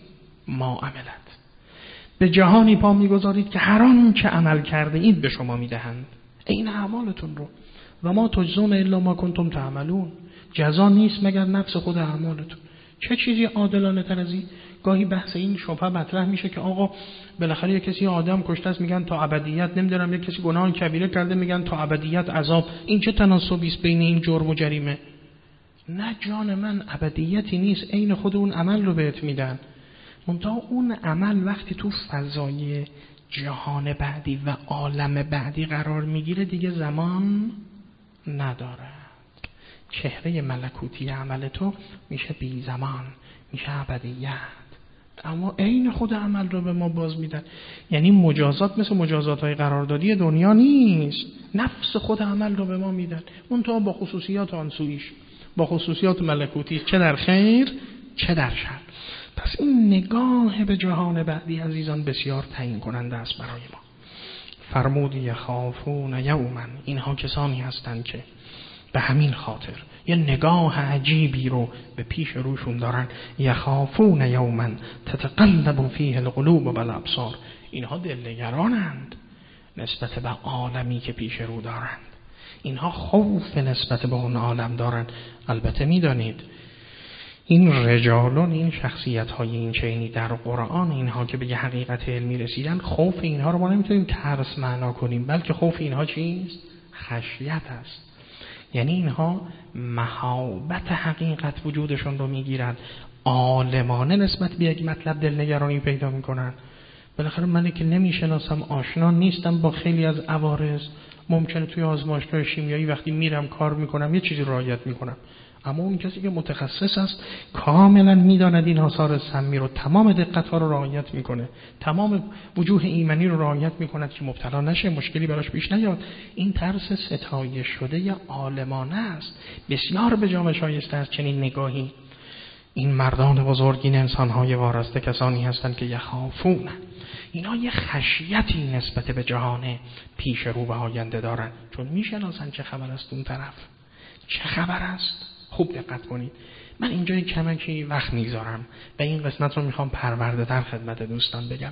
ما عملت. به جهانی پا میگذارید که هر آن که عمل کرده اید به شما میدهند، این اعمالتون رو. و ما تجزون الا ما کنتم تعملون. جزا نیست مگر نفس خود اعمالتون. چه چیزی عادلانه تر از این؟ گاهی بحث این شبهه مطرح میشه که آقا بالاخره یک کسی آدم کشته است میگن تا ابدیت، نمیدونم یک کسی گناه کبیره کرده میگن تا ابدیت عذاب. این چه تناسبی است بین این جرم و جریمه؟ نه جان من، ابدیتی نیست، عین خود اون عمل رو بهت میدن. منتها اون عمل وقتی تو فضای جهان بعدی و عالم بعدی قرار میگیره دیگه زمان نداره. چهره ملکوتی عمل تو میشه بی زمان، میشه ابدیت. اما عین خود عمل رو به ما باز میدن. یعنی مجازات مثل مجازات‌های قراردادی دنیا نیست، نفس خود عمل رو به ما میدن، منتها با خصوصیات آنسویش، با خصوصیات ملکوتی، چه در خیر چه در شر. پس این نگاه به جهان بعدی عزیزان بسیار تعیین کننده است برای ما. فرمود یخافون یوما، اینها کسانی هستند که به همین خاطر یه نگاه عجیبی رو به پیش روشون دارن. یخافون یوما تتقلب فیه القلوب والابصار. اینها دلنگرانند نسبت به عالمی که پیش رو دارند. اینها خوف نسبت به اون عالم دارن. البته میدانید این رجالون، این شخصیت های این چینی در قرآن، اینها که به حقیقت علمی رسیدن، خوف اینها رو ما نمیتونیم ترس معنا کنیم، بلکه خوف اینها چیست؟ خشیت است. یعنی اینها مهابت حقیقت وجودشون رو میگیرن، عالمانه نسبت به یک مطلب دلنگرانی پیدا میکنن. بالاخره من که نمیشناسم، آشنا نیستم با خیلی از عوارض، ممکنه توی آزمایشگاه شیمیایی وقتی میرم کار میکنم یه چیزی رعایت میکنم، اما اون کسی که متخصص است کاملا میداند این آثار سمی رو، تمام دقت‌ها رو رعایت میکنه، تمام وجوه ایمنی رو رعایت میکند که مبتلا نشه، مشکلی براش پیش نیاد. این ترس ستایش شده یا عالمانه است. بسیار به جا و شایسته است چنین نگاهی. این مردان بزرگ، این انسان‌های وارسته کسانی هستند که یخافون، اینا یه خشیتی نسبت به جهان پیش رو و آینده دارن، چون میشناسن چه خبر است اون طرف، چه خبر است. خوب دقت کنید. من اینجا کمکی وقت میذارم و این قسمت رو میخوام پرورده در خدمت دوستان بگم.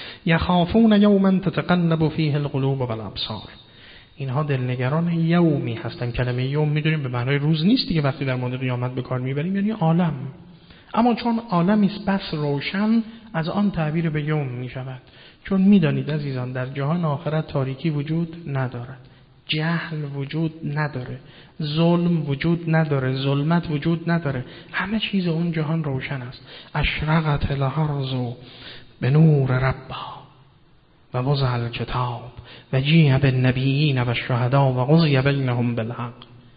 یخافون یوما تتقلب فیه القلوب والابصار، اینها دلنگران یومی هستن. کلمه یوم میدونیم به معنای روز نیست دیگه، وقتی در مورد قیامت به کار میبریم یعنی عالم، اما چون عالمی است بس روشن از آن تعبیر به یوم میشود. چون میدانید عزیزان در جهان آخرت تاریکی وجود ندارد، جهل وجود نداره، ظلم وجود نداره، ظلمت وجود نداره، همه چیز اون جهان روشن است. اشرقت الارض به نور ربها و وضع الکتاب و جیء بالنبیین و الشهداء و قضی بینهم بالحق.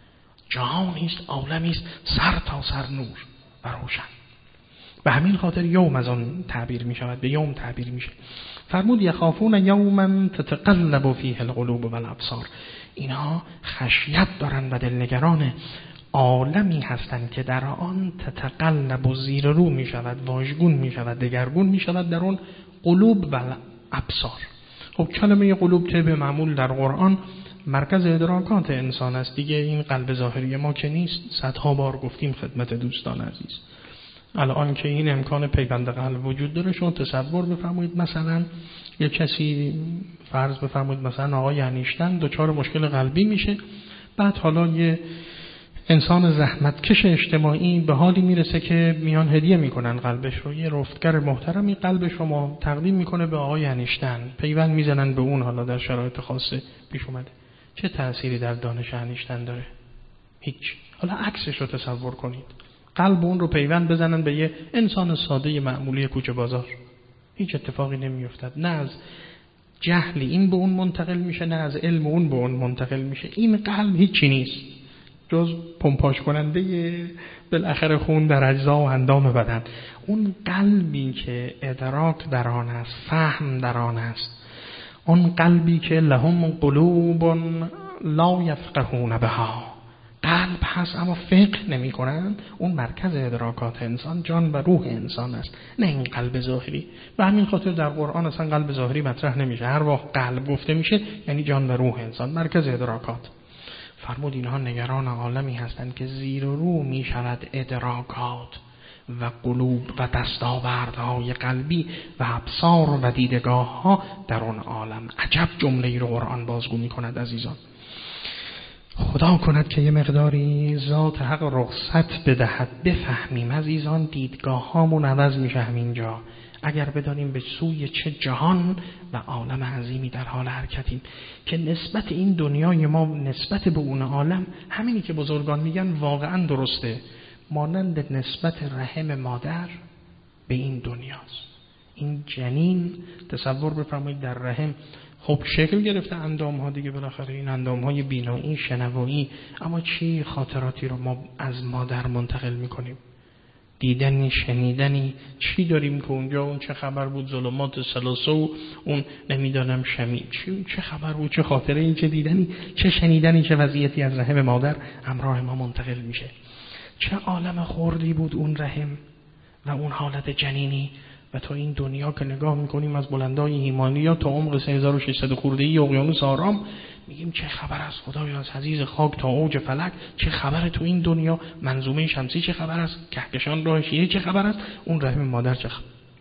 جهانی است، عالمی است سر تا سر نور و روشن. به همین خاطر یوم از آن تعبیر می شود، به یوم تعبیر میشه. فرمود یخافون یوما تتقلب فیه القلوب والابصار، اینها خشیت دارن و دلنگران عالمی هستند که در آن تتقلب و زیر رو می شود، واژگون می شود، دگرگون می شود در آن قلوب و ابصار. خب کلمه قلوب طبع معمول در قرآن مرکز ادراکات انسان است دیگه، این قلب ظاهری ما که نیست. صدها بار گفتیم خدمت دوستان عزیز. الان که این امکان پیوند قلب وجود داره، شما تصور بفرمایید مثلا یک کسی، فرض بفرمایید مثلا آقای انیشتن دچار مشکل قلبی میشه، بعد حالا یه انسان زحمتکش اجتماعی به حالی میرسه که میان هدیه میکنن قلبش رو، یه رفتگر محترمی قلبش رو تقدیم میکنه به آقای انیشتن، پیوند میزنن به اون، حالا در شرایط خاصه پیش اومده. چه تأثیری در دانش انیشتن داره؟ هیچ. حالا عکسش رو تصور کنید، قلب اون رو پیوند بزنن به یه انسان ساده معمولی کوچه بازار، هیچ اتفاقی نمیافتد. نه از جهلی این به اون منتقل میشه، نه از علم اون به اون منتقل میشه. این قلب هیچی نیست جز پمپاژ کننده بالاخره خون در اجزا و اندام بدن. اون قلبی که ادراک در آن است، فهم در آن است، اون قلبی که لهم قلوب لا یفقهون بها، قلب هست اما فقه نمی کنن، اون مرکز ادراکات انسان، جان و روح انسان است، نه این قلب ظاهری. و همین خاطر در قرآن اصلا قلب ظاهری مطرح نمیشه، هر وقت قلب گفته میشه یعنی جان و روح انسان، مرکز ادراکات. فرمود اینها نگران عالمی هستند که زیر و رو می شود ادراکات و قلوب و دستاوردهای قلبی و ابصار و دیدگاه ها در اون عالم. عجب جمله‌ای رو قرآن بازگو می کند عزیزان. خدا کند که یه مقداری ذات حق رخصت بدهد بفهمیم عزیزان، دیدگاه هامون عوض میشه همینجا. اگر بدانیم به سوی چه جهان و عالم عظیمی در حال حرکتیم که نسبت این دنیای ما نسبت به اون عالم، همینی که بزرگان میگن واقعا درسته، مانند نسبت رحم مادر به این دنیاست. این جنین تصور بفرمایید در رحم، خب شکل گرفته اندام ها دیگه، بالاخره این اندام های بینایی، شنوایی، اما چی خاطراتی رو ما از مادر منتقل میکنیم؟ دیدنی، شنیدنی، چی داریم که اونجا اون چه خبر بود، ظلمات ثلاثه و اون نمیدانم چه خبر بود، چه خاطره ای، چه دیدنی، چه شنیدنی، چه وضعیتی از رحم مادر همراه ما منتقل میشه. چه عالم خوردی بود اون رحم و اون حالت جنینی. و تا این دنیا که نگاه میکنیم از بلندای هیمالیا تا عمق 3600 خورده‌ای اقیانوس آرام، میگیم چه خبر از خدایا، از حضیض خاک تا اوج فلک چه خبر تو این دنیا، منظومه شمسی چه خبر است، کهکشان راه شیعه چه خبر است، اون رحم مادر چه خبر.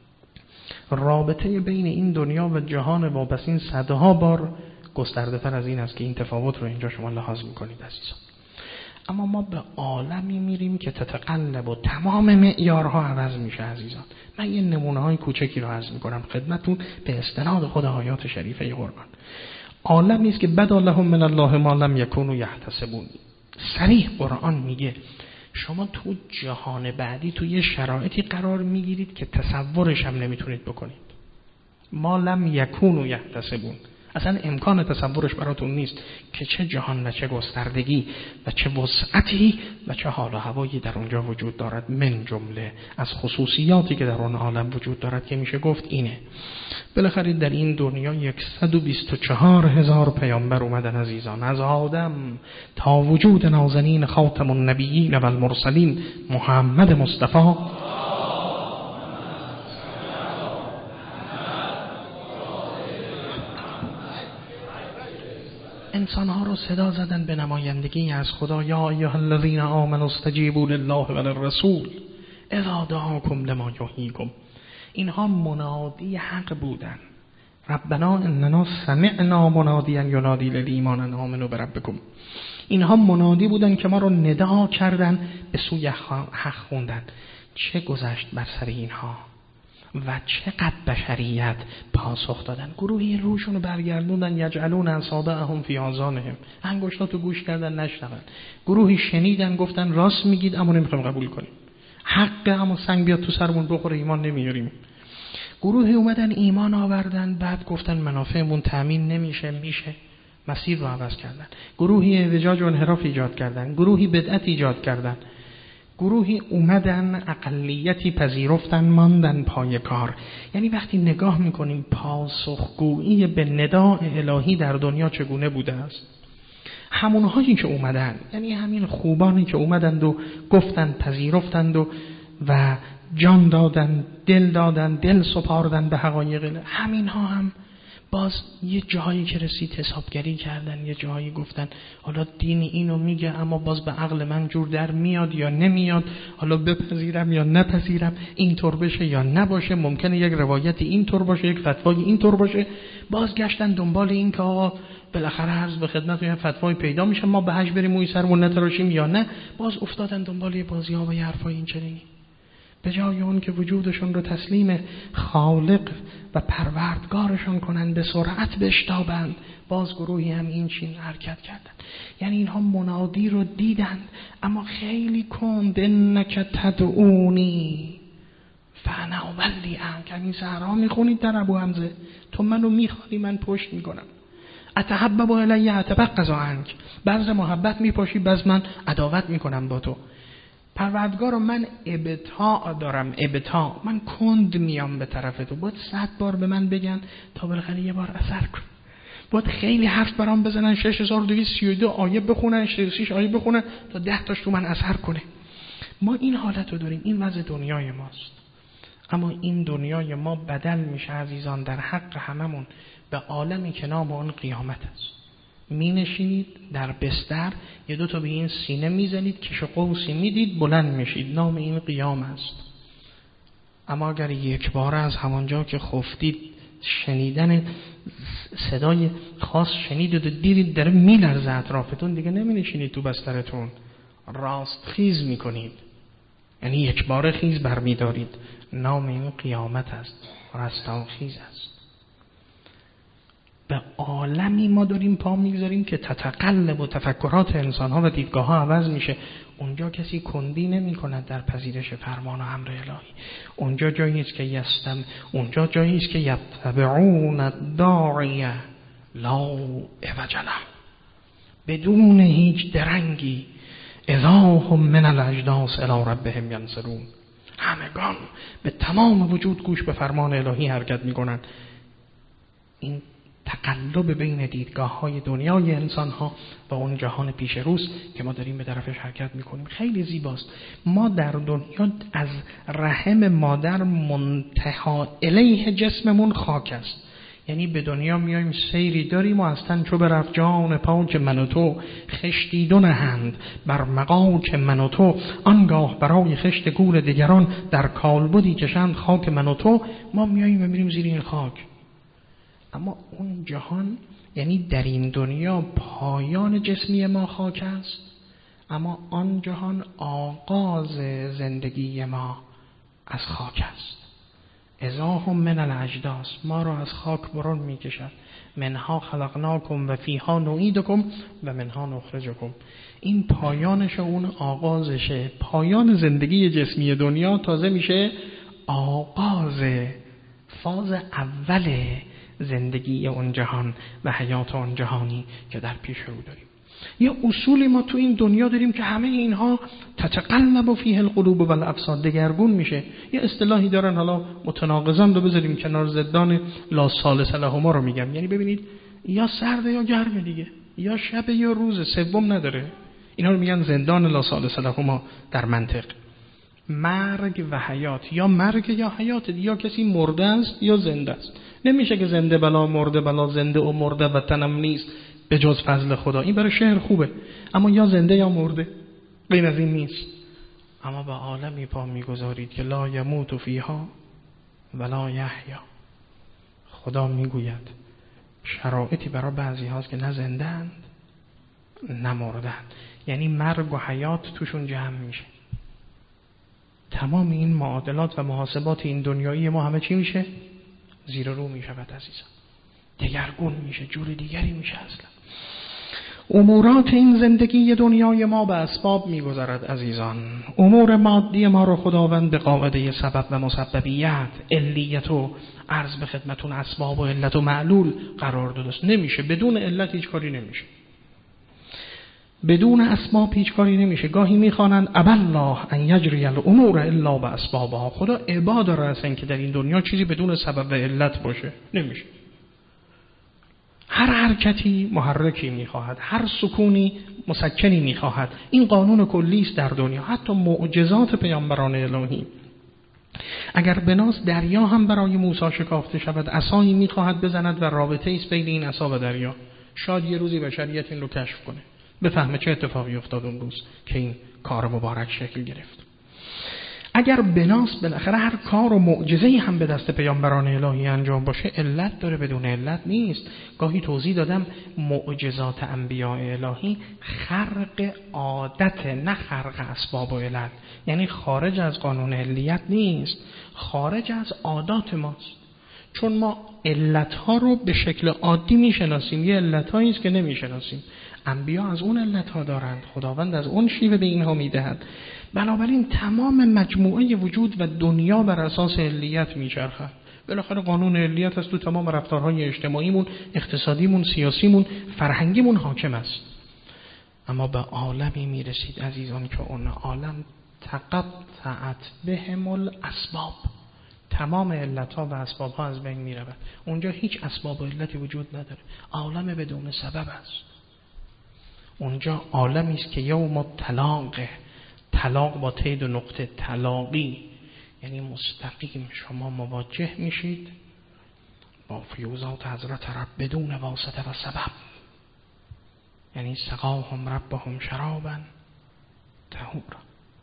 رابطه بین این دنیا و جهان واپسین صدها بار گسترده تر از این است که این تفاوت رو اینجا شما لحاظ میکنید عزیزان. اما ما به عالمی میریم که تتقلب و تمام معیارها عوض میشه عزیزان. من یه نمونه‌های کوچکی رو عرض میکنم خدمتتون به استناد خود آیات شریفه قرآن. عالمی است که بدا لهم من الله ما لم یکونوا یحتسبون. صریح قرآن میگه شما تو جهان بعدی تو یه شرایطی قرار میگیرید که تصورش هم نمیتونید بکنید. ما لم یکونوا یحتسبون، اصلا امکان تصورش براتون نیست که چه جهان و چه گستردگی و چه وسعتی و چه حال و هوایی در اونجا وجود دارد. من جمله از خصوصیاتی که در اون عالم وجود دارد که میشه گفت اینه. بالاخره در این دنیا 124,000 پیامبر اومدن عزیزان، از آدم تا وجود نازنین خاتم النبیین و المرسلین محمد مصطفی. انسانها رو صدا زدن به نمایندگی از خدا. یا ایها الذین آمنوا استجیبوا لله و للرسول اذا دعاکم لما یحییکم. اینها منادی حق بودن. ربنا اننا سمعنا منادیا ینادی للایمان ان آمنوا بربکم. اینها منادی بودن که ما رو ندا کردن به سوی حق خوندن. چه گذشت بر سر اینها و چقدر بشریت پاسخ دادن. گروهی روشون رو برگردوندن، یجعلون اصابعهم فی آذانهم، انگشتا تو گوش کردن نشنون. گروهی شنیدن گفتن راست میگید اما نمیخوایم قبول کنیم، حق اما سنگ بیاد تو سرمون بخوره ایمان نمیاریم. گروهی اومدن ایمان آوردن، بعد گفتن منافعمون تامین نمیشه، میشه، مسیر رو عوض کردن. گروهی اعوجاج و انحراف ایجاد کردن، گروهی بدعت ایجاد کردن، گروهی اومدن اقلیتی پذیرفتن ماندن پای کار. یعنی وقتی نگاه میکنیم پاسخگویی به نداء الهی در دنیا چگونه بوده است، همونهایی که اومدن، یعنی همین خوبانی که اومدند و گفتند پذیرفتند و جان دادن، دل دادن، دل سپاردن به حقایق، همین ها هم باز یه جایی که رسید حسابگری کردن، یه جایی گفتن حالا دین اینو میگه اما باز به عقل من جور در میاد یا نمیاد، حالا بپذیرم یا نپذیرم، اینطور بشه یا نباشه، ممکنه یک روایتی اینطور باشه، یک فتوای اینطور باشه. باز گشتن دنبال این که آقا بالاخره عرض به خدمتتون فتوای پیدا میشه، ما به حج بریم موی سرمون نتراشیم یا نه. باز افتادن دنبال بازی‌ها و حرفای این چنینی، به جای اون که وجودشون رو تسلیم خالق و پروردگارشون کنن، به سرعت بشتابند، باز گروهی هم این چین حرکت کردن. یعنی اینها منادی رو دیدند اما خیلی کند، انک تدعونی فانا اولی عنک. این صحرا میخونید در ابو حمزه، تو منو میخوای من پشت میکنم. اتحبب الی اتبغض عنک، بعض محبت میپاشی بعض من عداوت میکنم با تو. پروردگارو من ابطاع دارم، ابطاع، من کند میام به طرف تو، باید 100 بار به من بگن تا بالاخره یه بار اثر کن. باید خیلی حرف برام بزنن، 6232 آیه بخونن، 66 آیه بخونن تا 10 تاش تو من اثر کنه. ما این حالت رو داریم، این وضع دنیای ماست. اما این دنیای ما بدل میشه عزیزان در حق هممون به عالمی که نام اون قیامت است. می نشینید در بستر، یه دو تا به این سینه میزنید، کش و قوسی میدید، بلند میشید، نام این قیام است. اما اگر یک بار از همانجا که خفتید شنیدن صدای خاص شنیدید و دیدید داره میلرزه اطرافتون، دیگه نمی نشینید تو بسترتون، راست خیز میکنید، یعنی یک بار خیز برمیدارید، نام این قیامت است، رستاخیز است. به عالمی ما داریم پا میگذاریم که تتقلب و تفکرات انسان‌ها و دیدگاه‌ها عوض میشه. اونجا کسی کندی نمی کند در پذیرش فرمان و امر الهی. اونجا جایی است که یتبعون الداعی لا عوج له، بدون هیچ درنگی، اذا هم من الاجداث الی ربهم ینسلون، همگان به تمام وجود گوش به فرمان الهی حرکت میکنند. این تقلب بین دیدگاه‌های دنیای انسان‌ها و اون جهان پیش روست که ما داریم به طرفش حرکت می‌کنیم. خیلی زیباست. ما در دنیا از رحم مادر منتهی الیه جسممون خاک است. یعنی به دنیا میایم سیری داریم و اصلا چو برفت جان پاک من و تو، خشتی دو نهند بر مغاک من و تو، آنگاه برای خشت گور دیگران در کالبدی کشند خاک من و تو. ما میایم و میریم زیر این خاک. اما اون جهان، یعنی در این دنیا پایان جسمی ما خاک است، اما آن جهان آغاز زندگی ما از خاک است. اذا هم من الاجداث، ما را از خاک برون میکشد. منها خلقناکم و فیها نعیدکم و منها نخرجکم. این پایانش، اون آغازشه. پایان زندگی جسمی دنیا تازه میشه آغاز فاز اول زندگی اون جهان و حیات اون جهانی که در پیش رو داریم. یه اصولی ما تو این دنیا داریم که همه اینها تتقلب فیه القلوب و الابصار، دگرگون میشه. یه اصطلاحی دارن، حالا متناقضا رو بذاریم کنار، زدان لا ثالث لهما رو میگم. یعنی ببینید یا سرده یا گرمه دیگه، یا شب یا روز، سوم نداره. اینا رو میگن زندان لا ثالث لهما در منطق. مرگ و حیات، یا مرگ یا حیات، یا کسی مرده است یا زنده است. نمیشه که زنده بلا مرده بلا، زنده و مرده و تنم نیست به جز فضل خدا. این برای شعر خوبه، اما یا زنده یا مرده، غیر از این نیست. اما به عالمی پا میگذارید که لا یموت فیها ولا یحیا. خدا میگوید شرایطی برای بعضی هاست که نه زنده‌اند نه مرده‌اند، یعنی مرگ و حیات توشون جمع میشه. تمام این معادلات و محاسبات این دنیایی ما همه چی میشه؟ زیر رو میشود عزیزان، دگرگون میشه، جور دیگری میشه. اصلا امورات این زندگی دنیای ما به اسباب میگذرد عزیزان. امور مادی ما رو خداوند به قاعده سبب و مسببیت، علیت و عرض به خدمتون اسباب و علت و معلول قرار داده. نمیشه بدون علت هیچ کاری نمیشه، بدون اسباب هیچ کاری نمیشه. گاهی میخوانند ابالله ان یجری الامور الا باسبابها. خدا عباد داره اصلا که در این دنیا چیزی بدون سبب و علت باشه، نمیشه. هر حرکتی محرکی میخواهد، هر سکونی مسکنی میخواهد. این قانون کلی است در دنیا. حتی معجزات پیامبران الهی، اگر بناس دریا هم برای موسی شکافته شود، عصایی میخواهد بزند و رابطه است بین این عصا و دریا. شاید یه روزی بشریت این رو کشف کنه، بفهمه چه اتفاقی افتاد اون روز که این کار مبارک شکل گرفت. اگر بناس بالاخره هر کار و معجزه‌ای هم به دست پیامبران الهی انجام باشه، علت داره، بدون علت نیست. گاهی توضیح دادم معجزات انبیاء الهی خرق عادت، نه خرق اسباب و علت. یعنی خارج از قانون علیت نیست، خارج از عادات ماست. چون ما علتها رو به شکل عادی میشناسیم، یه علتهایی است که نمیشناسیم. انبیا از اون علتها دارند، خداوند از اون شیوه به اینها میدهد. بنابراین تمام مجموعه وجود و دنیا بر اساس علیت میچرخد. بالاخره قانون علیت است تو تمام رفتارهای اجتماعیمون، اقتصادیمون، سیاسیمون، فرهنگیمون حاکم است. اما به عالمی میرسید عزیزان که اون عالم تقطعت بهم الاسباب، تمام علتها و اسبابها از بین میرود. اونجا هیچ اسباب و علتی وجود نداره، عالم بدون سبب است. اونجا عالمی است که یوم طلاق با تید و نقطه، طلاقی یعنی مستقیم شما مواجه میشید با فیوزات حضرت رب بدون واسطه و سبب. یعنی سقاهم ربهم شرابا طهورا.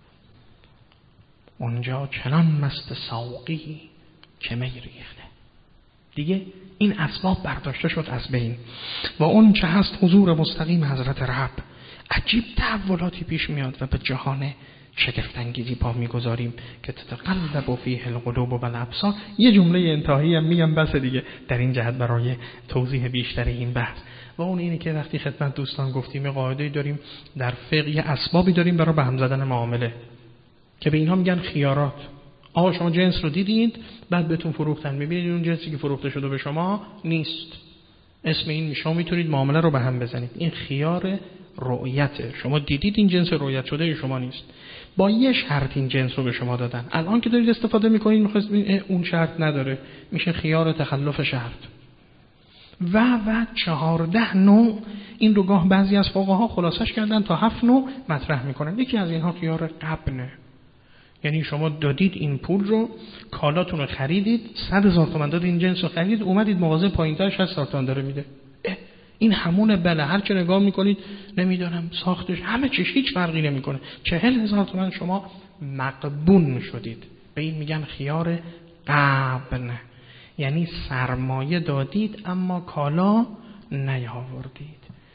اونجا چنان مست ساقی که می ریخته. دیگه این اسباب برداشته شد از بین و اون چه هست حضور مستقیم حضرت رب. عجیب تحولاتی پیش میاد و به جهان شگفت انگیزی پا میگذاریم که تتقلب فیه القلوب و الابصار. یه جمله انتهایی هم میگم بس دیگه در این جهت برای توضیح بیشتر این بحث، و اون اینه که وقتی خدمت دوستان گفتیم قاعده‌ای داریم در فقه، اسبابی داریم برای به هم زدن معامله که به اینها میگن خیارات. آقا شما جنس رو دیدید، بعد بهتون فروختن، میبینید اون جنسی که فروخته شده به شما نیست، اسم این شما میتونید معامله رو به هم بزنید. این خیار رؤیته. شما دیدید این جنس رؤیت شده شما نیست، با یه شرط این جنس رو به شما دادن. الان که دارید استفاده میکنید میخواید اون شرط نداره، میشه خیار تخلف شرط. و 14 نوع این رو گاه بعضی از فقها خلاصش کردن تا 7 نوع مطرح میکنن. یکی از اینها خیار قبنه، یعنی شما دادید این پول رو، کالاتون رو خریدید، 100,000 تومان داد این جنس رو خرید، اومدید مغازه پایین‌تر 60,000 تومان داره میده. این همونه؟ بله. هر چه نگاه میکنید نمیدونم ساختش همه چیش هیچ فرقی نمیکنه. 40,000 تومان شما مغبون شدید. به این میگن خیار قبن، یعنی سرمایه دادید اما کالا نیاوردید.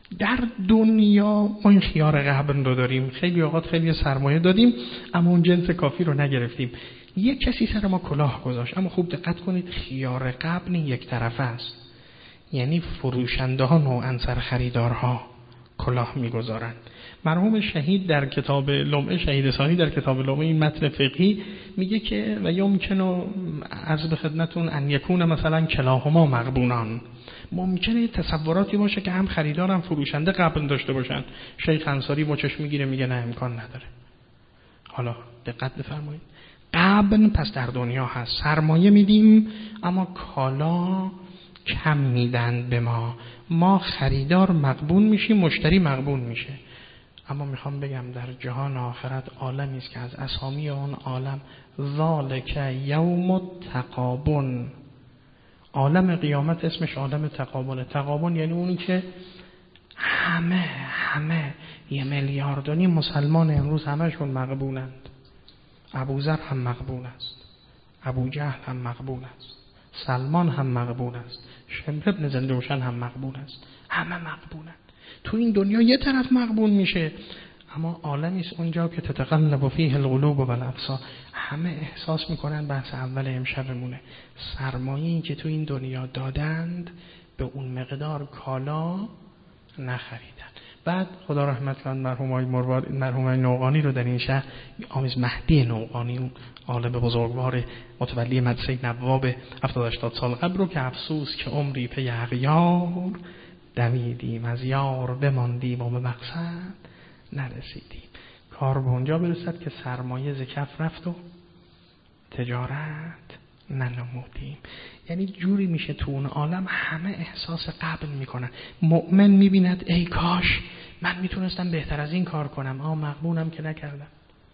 در دنیا ما این خیار قبن رو داریم، خیلی اوقات خیلی سرمایه دادیم اما اون جنس کافی رو نگرفتیم. یک کسی سر ما کلاه گذاشت، اما خوب دقت کنید خیار قبن یک طرفه است، یعنی فروشنده ها نوعاً سر خریدارها کلاه میگذارند. مرحوم شهید در کتاب لمعه، شهید ثانی در کتاب لمعه این متن فقهی میگه که و یمکن عرض به خدمتون ان یکون مثلا کلاهما مغبونان، ممکنه تصوراتی باشه که هم خریدار هم فروشنده قبن داشته باشن. شیخ انصاری با چشم میگیره میگه نه امکان نداره. حالا دقت بفرمایید، قبن پس در دنیا هست، سرمایه میدیم اما کالا کم میدن به ما خریدار مغبون میشیم، مشتری مغبون میشه. اما میخوام بگم در جهان آخرت عالمی است که از اسامی اون عالم ذالک یوم التغابن، عالم قیامت اسمش عالم تغابن. تغابن یعنی اونی که همه 1.5 میلیارد مسلمان امروز همشون مغبونند. ابوذر هم مغبون است، ابوجهل هم مغبون است، سلمان هم مغبون است، شمر بن ذوالجوشن هم مغبون است، همه مغبونند. تو این دنیا یه طرف مغبون میشه، اما عالمی است اونجا که تتقلب فیه القلوب والابصار، همه احساس میکنن. بحث اول امشبمونه، سرمایه‌ای که تو این دنیا دادند به اون مقدار کالا نخریدن. بعد خدا رحمت کنه مرحوم نوقانی رو در این شهر، آمیز مهدی نوقانی، اون عالم بزرگوار متولی مدرسه نواب 70-80 سال قبل رو، که افسوس که عمری پی اغیار دویدیم، از یار بماندیم و به مقصد نرسیدیم. کار به اونجا برسد که سرمایه ز کف رفت و تجارت ننمودیم. یعنی جوری میشه تو اون عالم همه احساس قبل میکنن. مؤمن میبیند ای کاش من میتونستم بهتر از این کار کنم، مغبونم که نکردم.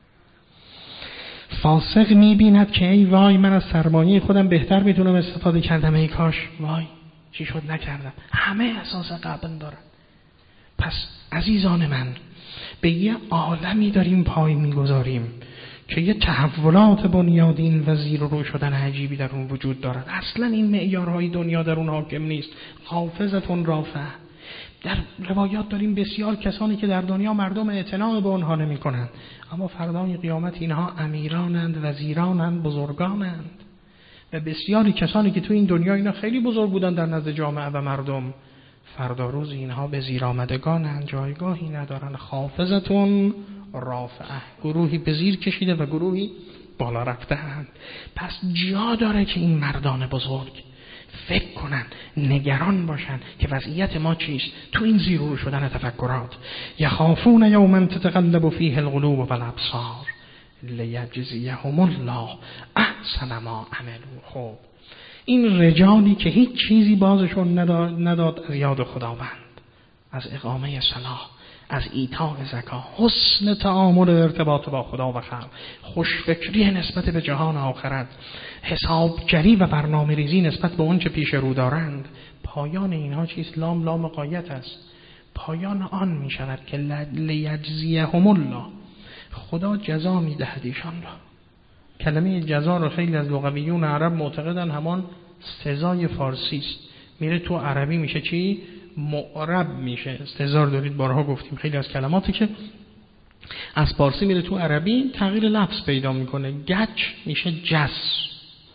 فاسق میبیند که ای وای من از سرمایه خودم بهتر میتونم استفاده کردم، ای کاش وای چی شد نکردم. همه احساس قبل دارن. پس عزیزان من به یه عالمی داریم پای میگذاریم که یه تحولات بنیادین و زیر و رو شدن عجیبی در اون وجود دارد. اصلا این معیارهای دنیا در اون حاکم نیست. حافظتون رافع. در روایات داریم بسیار کسانی که در دنیا مردم اعتنا به اونها نمی کنند، اما فردای قیامت اینها امیرانند، وزیرانند، بزرگانند. و بسیاری کسانی که تو این دنیا اینا خیلی بزرگ بودن در نزد جامعه و مردم، فردا روز اینها به زیر آمدگانند، جایگاهی ندارن. حافظتون رافعه، گروهی به زیر کشیده و گروهی بالا رفته‌اند. پس جا داره که این مردان بزرگ فکر کنن، نگران باشن که وضعیت ما چیست تو این زیر و رو شدن تفکرات. یخافون یوما تتقلب فیه القلوب والابصار لیجزیهم الله احسن ما عملوا. خب این رجالی که هیچ چیزی بازشون نداد از یاد خداوند، از اقامه صلاح، از ایتاء زکات، حسن تعامل و ارتباط با خدا و خلق، خوشفکری نسبت به جهان آخرت، حسابگری و برنامه ریزی نسبت به اون چه پیش رو دارند، پایان اینها چیست؟ لام غایت است. پایان آن می شود که لیجزیهم الله، خدا جزا می دهد ایشان را. کلمه جزا رو خیلی از لغویون عرب معتقدن همان سزای فارسی است. میره تو عربی میشه چی؟ معرب میشه. استهزار دارید بارها گفتیم، خیلی از کلماتی که از فارسی میره تو عربی تغییر لفظ پیدا میکنه. گچ میشه جس،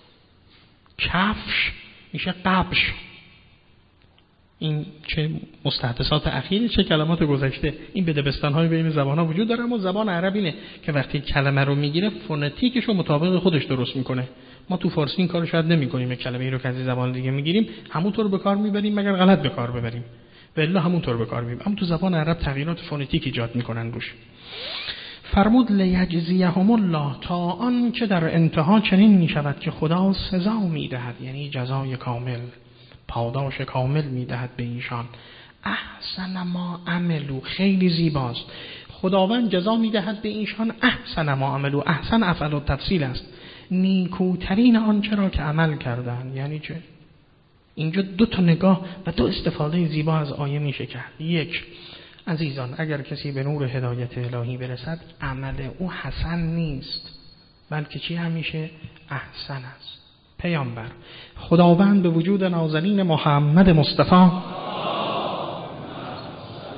کفش میشه قبش. این چه مستحدثات اخیری، چه کلمات گذشته. این بدبستان‌های بین زبان‌ها وجود داره، اما زبان عرب اینه که وقتی کلمه رو میگیره فونتیکش رو مطابق خودش درست میکنه. ما تو فارسی این کارو شاید نمی‌کنیم، کلمه ای رو که از زبان دیگه میگیریم همونطور به کار میبریم مگر غلط به کار ببریم، والا همونطور به کار میبریم. اما تو زبان عرب تغییرات فونتیک ایجاد میکنن روش. فرمود لیجزیهم الله، تا آن که در انتها چنین میشود که خدا سزا میدهد، یعنی جزای کامل، پاداش کامل میدهد به ایشان. احسن ما عملو، خیلی زیباست. خداوند جزا میدهد به ایشان احسن ما عملو. احسن افعل و تفصیل است، نیکوترین آنچه را که عمل کردن. یعنی چه؟ اینجا دو تا نگاه و دو استفاده زیبا از آیه میشه کرد. یک، عزیزان اگر کسی به نور هدایت الهی برسد عمل او حسن نیست، بلکه چی همیشه احسن است. پیامبر خداوند به وجود نازنین محمد مصطفی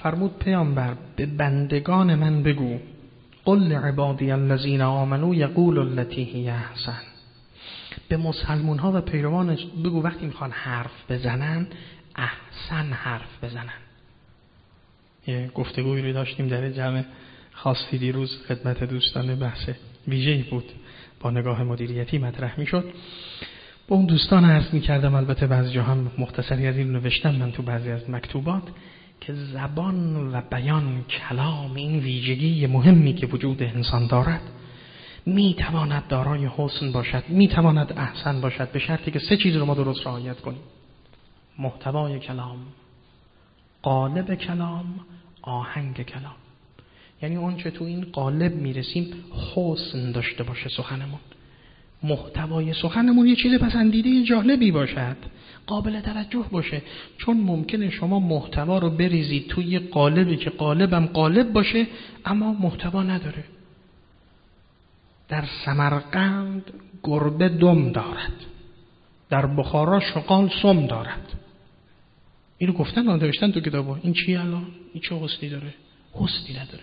فرمود پیامبر به بندگان من بگو قل لعبادی الذین آمنوا یقولوا التی هی احسن. به مسلمان ها و پیروانش بگو وقتی میخوان حرف بزنن احسن حرف بزنن. یه گفتگویی رو داشتیم در جمع خاصی دیروز خدمت دوستان، بحث ویژه‌ای بود با نگاه مدیریتی مطرح میشد. با اون دوستان عرض میکردم، البته بعضی جا هم مختصری از این نوشتم من تو بعضی از مکتوبات، که زبان و بیان کلام این ویژگی مهمی که وجود انسان دارد میتواند دارای حسن باشد، میتواند احسن باشد، به شرطی که سه چیز رو ما درست رعایت کنیم: محتوای کلام، قالب کلام، آهنگ کلام. یعنی اون چه تو این قالب میرسیم حسن داشته باشه سخنمون، محتوای سخنمون یه چیز پسندیده جالبی باشد، قابل توجه باشه. چون ممکنه شما محتوا رو بریزید توی قالبی که قالبم قالب باشه اما محتوا نداره. در سمرقند گربه دم دارد، در بخارا شغال سم دارد. اینو گفتن نوشتن تو کتابا. این چیه الان؟ این چه حسنی داره؟ حسنی نداره.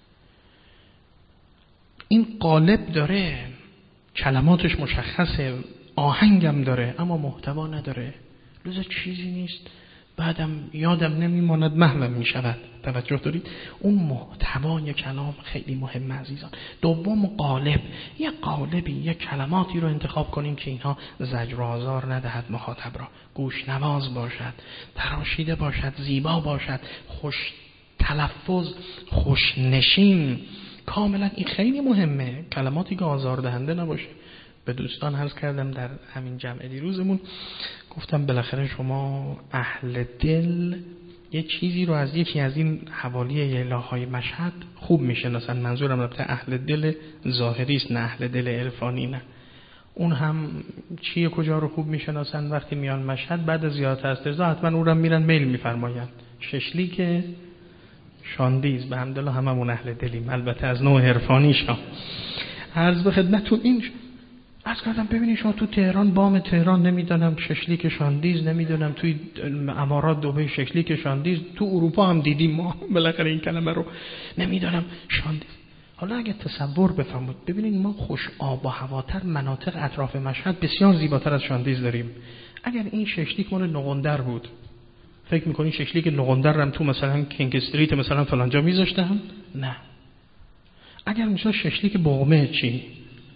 این قالب داره، کلماتش مشخصه، آهنگم داره اما محتوا نداره، لذا چیزی نیست. بعدم یادم نمیماند، محوم میشود. توجه دارید؟ اون محتوای کلام خیلی مهمه عزیزان. دوم قالب، یه قالبی، یه کلماتی رو انتخاب کنیم که اینها زجر و آزار ندهد مخاطب را، گوش نواز باشد، تراشیده باشد، زیبا باشد، خوش تلفظ، خوش نشین. کاملا این خیلی مهمه، کلماتی که آزاردهنده نباشه. به دوستان عرض کردم در همین جمع دیروزمون، گفتم بالاخره شما اهل دل یه چیزی رو از یکی از این حوالی الههای مشهد خوب میشناسن. منظورم البته اهل دل ظاهری است، نه اهل دل عرفانی. نه، اون هم چیه کجا رو خوب میشناسن؟ وقتی میان مشهد بعد از زیارت استرضا حتما اون رو میرن میل میفرمایند ششلیک شاندیز. به حمدالله هممون اهل دلیم، البته از نوع عرفانیش هم. عرض به خدمتتون این عرض کردم ببینید شما تو تهران، بام تهران نمیدونم ششلیک شاندیز، نمیدونم توی امارات دبی ششلیک شاندیز، تو اروپا هم دیدیم ما بالاخره این کلمه رو، نمیدونم شاندیز. حالا اگه تصور بفرمایید ببینید ما خوش آب و هواتر مناطق اطراف مشهد بسیار زیباتر از شاندیز داریم. اگر این ششلیک مال نقندر بود، فکر می‌کنی ششلیک نقندر هم تو مثلا کینگ استریت مثلا فلان جا می‌ذاشتن؟ نه. اگر مثلا ششلیک بقمه چی؟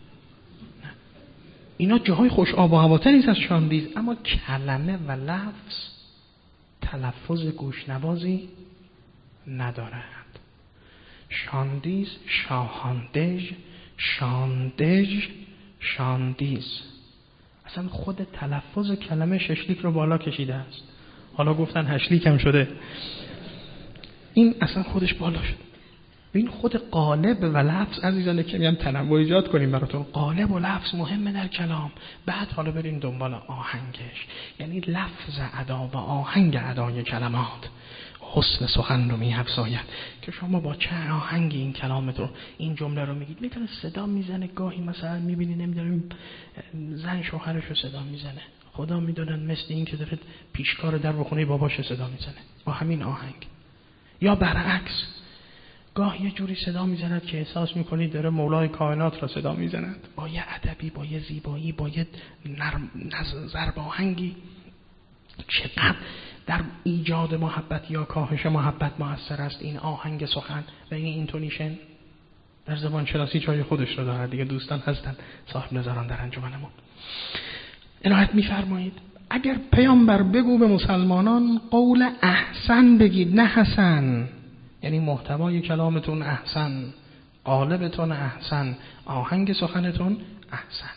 اینا جاهای خوش آب و هواتر نیست از شاندیز، اما کلمه و لفظ تلفظ گوشنوازی ندارد. شاندیز، شاهاندژ، شاندژ، شاندیز. اصلا خود تلفظ کلمه ششلیک رو بالا کشیده است. حالا گفتن هشلیک هم شده، این اصلا خودش بالا شد. این خود قالب و لفظ عزیزان که میگم تنوع ایجاد کنیم براتون. قالب و لفظ مهمه در کلام. بعد حالا بریم دنبال آهنگش، یعنی لفظ ادا و آهنگ ادای کلمات حسن سخن رو می‌افزاید. که شما با چه آهنگی این کلامت رو، این جمله رو میگید. میتونه صدا میزنه، گاهی مثلا میبینی نمیدونم زن شوهرش رو صدا میزنه، خدا میدونن مثل این که داره پیشکار در خونه باباش صدا میزنه با همین آهنگ. یا برعکس، گاه یه جوری صدا میزند که احساس میکنید داره مولای کائنات را صدا میزند، با یه ادبی، با یه زیبایی، با یه ضرب آهنگی. چقدر در ایجاد محبت یا کاهش محبت مؤثر است این آهنگ سخن و این اینتونیشن. در زبان شناسی جای خودش رو داره دیگه. دوستان هستن صاحب نظران در انجمنمون، عنایت میفرمایید. اگر پیامبر بگو به مسلمانان قول احسن بگید، نه حسن. یعنی محتوای کلامتون احسن، قالبتون احسن، آهنگ سخنتون احسن.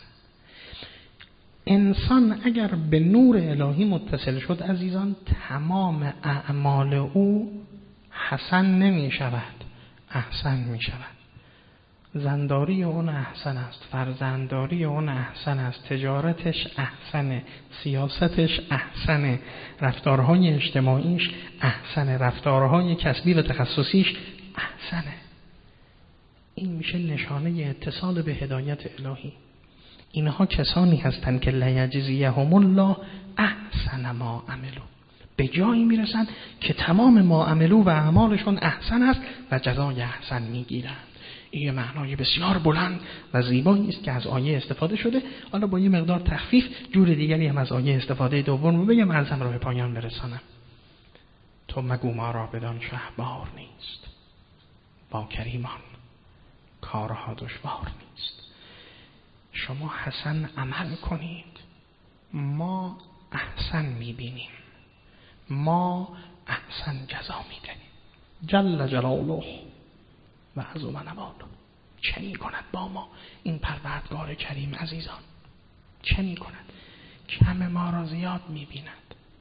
انسان اگر به نور الهی متصل شد عزیزان، تمام اعمال او حسن نمی شود، احسن می شود. زنداری اون احسن است، فرزنداری اون احسن است، تجارتش احسنه، سیاستش احسنه، رفتارهای اجتماعیش احسنه، رفتارهای کسبی و تخصصیش احسنه. این میشه نشانه اتصال به هدایت الهی. اینها کسانی هستند که لیجزیهم الله احسن ما عملوا، به جایی میرسن که تمام ما عملو و اعمالشون احسن است و جزای احسن میگیرند. این معنای بسیار بلند و زیبایی است که از آیه استفاده شده. حالا با یه مقدار تخفیف جور دیگری هم از آیه استفاده دوم رو بگم، عرضم رو به پایان برسانم. تو مگو ما را بدان شهبار نیست، با کریمان کارها دشوار نیست. شما حسن عمل کنید، ما احسن میبینیم، ما احسن جزا میدهیم. جل جلاله و عظم نواله. چه میکند با ما این پروردگار کریم عزیزان؟ چه میکند؟ کم ما را زیاد میبیند،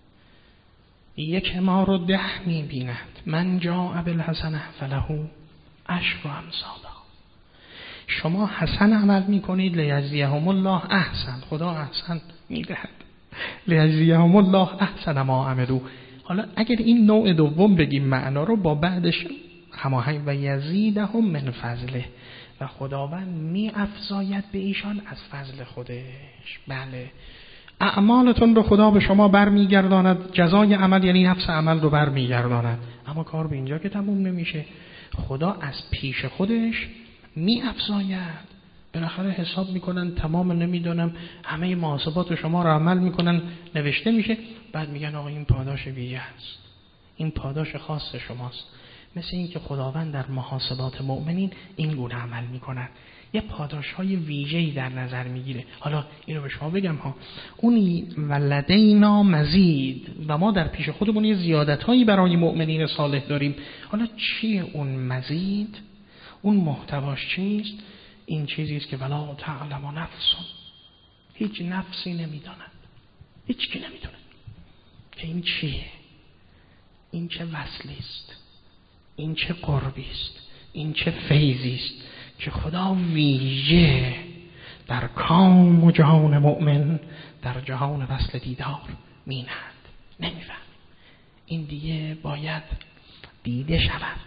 یک ما رو 10 میبیند. من جاء بالحسنه فله عشر امثالها. شما حسن عمل میکنید، لیجزیهم الله احسن، خدا احسن میدهد. لیجزیهم الله احسن ما عملوا. حالا اگر این نوع دوم بگیم معنا رو با بعدش هماهنگ، و یزیدهم من فضله، و خداوند می افزاید به ایشان از فضل خودش. بله، اعمالتون رو خدا به شما برمیگرداند، جزای عمل یعنی نفس عمل رو برمیگرداند. اما کار به اینجا که تموم نمیشه، خدا از پیش خودش می افزاید. بالاخره حساب میکنن، تمام نمیدونم همه محاسبات شما رو عمل میکنن، نوشته میشه، بعد میگن آقا این پاداش ویژه است، این پاداش خاص شماست. مثل این که خداوند در محاسبات مؤمنین این گونه عمل میکنن، یه پاداش‌های ویژه‌ای در نظر میگیره. حالا اینو به شما بگم ها، اون ولدینا مزید، و ما در پیش خودمون یه زیادت‌هایی برای مؤمنین صالح داریم. حالا چیه اون مزید؟ اون محتواش چیست؟ این چیزی است که ولا تعلم نفس، هیچ نفسی نمیداند، هیچ کی نمیدونه که این چیه، این چه وصلی است، این چه قربی است، این چه فیضی است که خدا ویژه در کام و جهان مؤمن، در جهان وصل دیدار می‌نهد. نمی‌فهم. این دیگه باید دیده شود.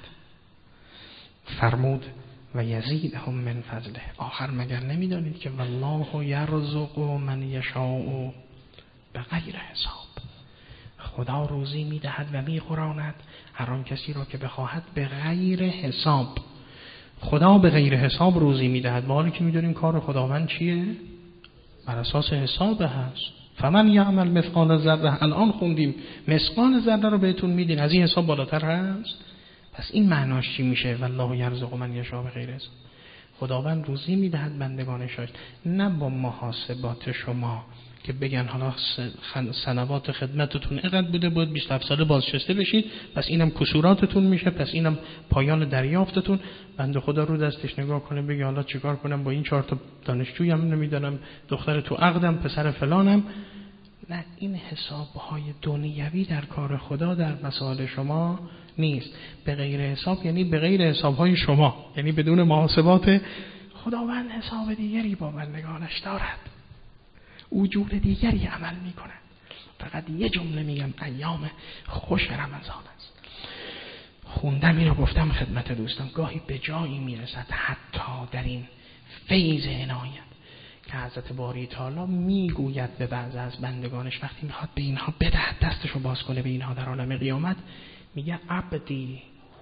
فرمود و یزیدهم من فضله. آخر مگر نمیدانید که والله یرزق من یشاء بغیر حساب. خدا روزی میدهد و میخوراند هر آن کسی را که بخواهد به غیر حساب. خدا به غیر حساب روزی میدهد. ما که میدونیم کار خداوند چیه؟ بر اساس حساب هست. فمن یعمل مثقال ذره، الان خوندیم مثقال ذره رو بهتون میدین، از این حساب بالاتر هست؟ پس این معناش چی میشه؟ والله یرزق من یشاء بغیر حساب. خداوند روزی میدهد بندگانش، نه با محاسبات شما که بگن حالا سنوات خدمتتون اینقدر بوده، بود 27 ساله بازنشسته بشید، پس اینم کسوراتتون میشه، پس اینم پایان دریافتتون. بنده خدا رو دستش نگاه کنه بگه حالا چیکار کنم با این 4 تا دانشجویم، نمیدونم دختر تو عقدم، پسر فلانم. نه، این حسابهای دنیوی در کار خدا در مسائل شما نیست. به غیر حساب یعنی به غیر حسابهای شما، یعنی بدون محاسبات. خداوند حساب دیگری با بندگانش دارد، وجود دیگری عمل میکنه. فقط یه جمله میگم، ایام خوش رمضان است. خوندم اینو گفتم خدمت دوستان، گاهی به جایی میرسد حتی در این فیض عنایت که حضرت باری تعالی میگوید به بعض از بندگانش وقتی میخواد به اینها بدهد، دستشو باز کنه به اینها در عالم قیامت، میگه عبدی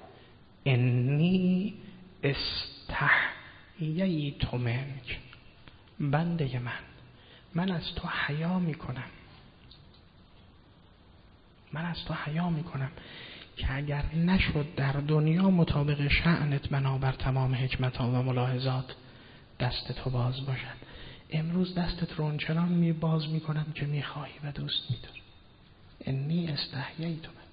انی استحییت منک، بنده من از تو حیا میکنم، من از تو حیا میکنم که اگر نشد در دنیا مطابق شأنت بنابر تمام حکمت‌ها و ملاحظات دست تو باز باشد، امروز دستت رو اونچنان باز میکنم که میخواهی و دوست میداری. انی استحییت منک.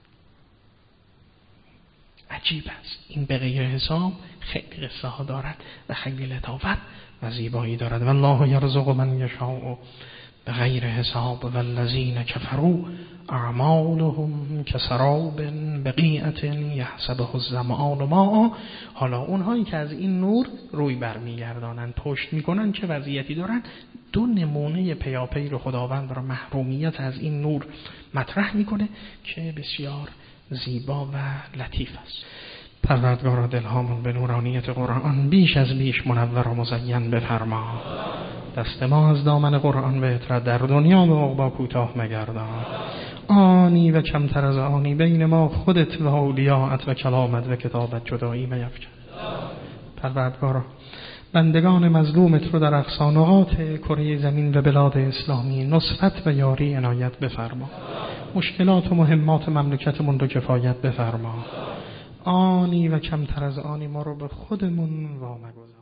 عجیب است. این به غیر حساب خیلی قصه ها دارد و خیلی لطافت و زیبایی دارد. والله یرزق من یشاء بغیر حساب والذین کفروا اعمالهم کسراب بقیعة یحسبه الظمآن ماء. حالا اونهایی که از این نور روی برمیگردانند، پشت میکنن، چه وضعیتی دارن؟ 2 نمونه پیاپی رو خداوند را محرومیت از این نور مطرح میکنه که بسیار زیبا و لطیف است. پروردگارا دلهامون به نورانیت قرآن بیش از بیش منور و مزین بفرما. دست ما از دامن قرآن به اطرت در دنیا به عقبا کوتاه مگردان. آنی و کمتر از آنی بین ما خودت و اولیاءت و کلامت و کتابت جدایی میفکن. پروردگارا بندگان مظلومت رو در اقصی نقاط کره زمین و بلاد اسلامی نصرت و یاری عنایت بفرما. مشکلات و مهمات مملکتمون رو کفایت بفرما. آنی و کمتر از آنی ما رو به خودمون وامگذار.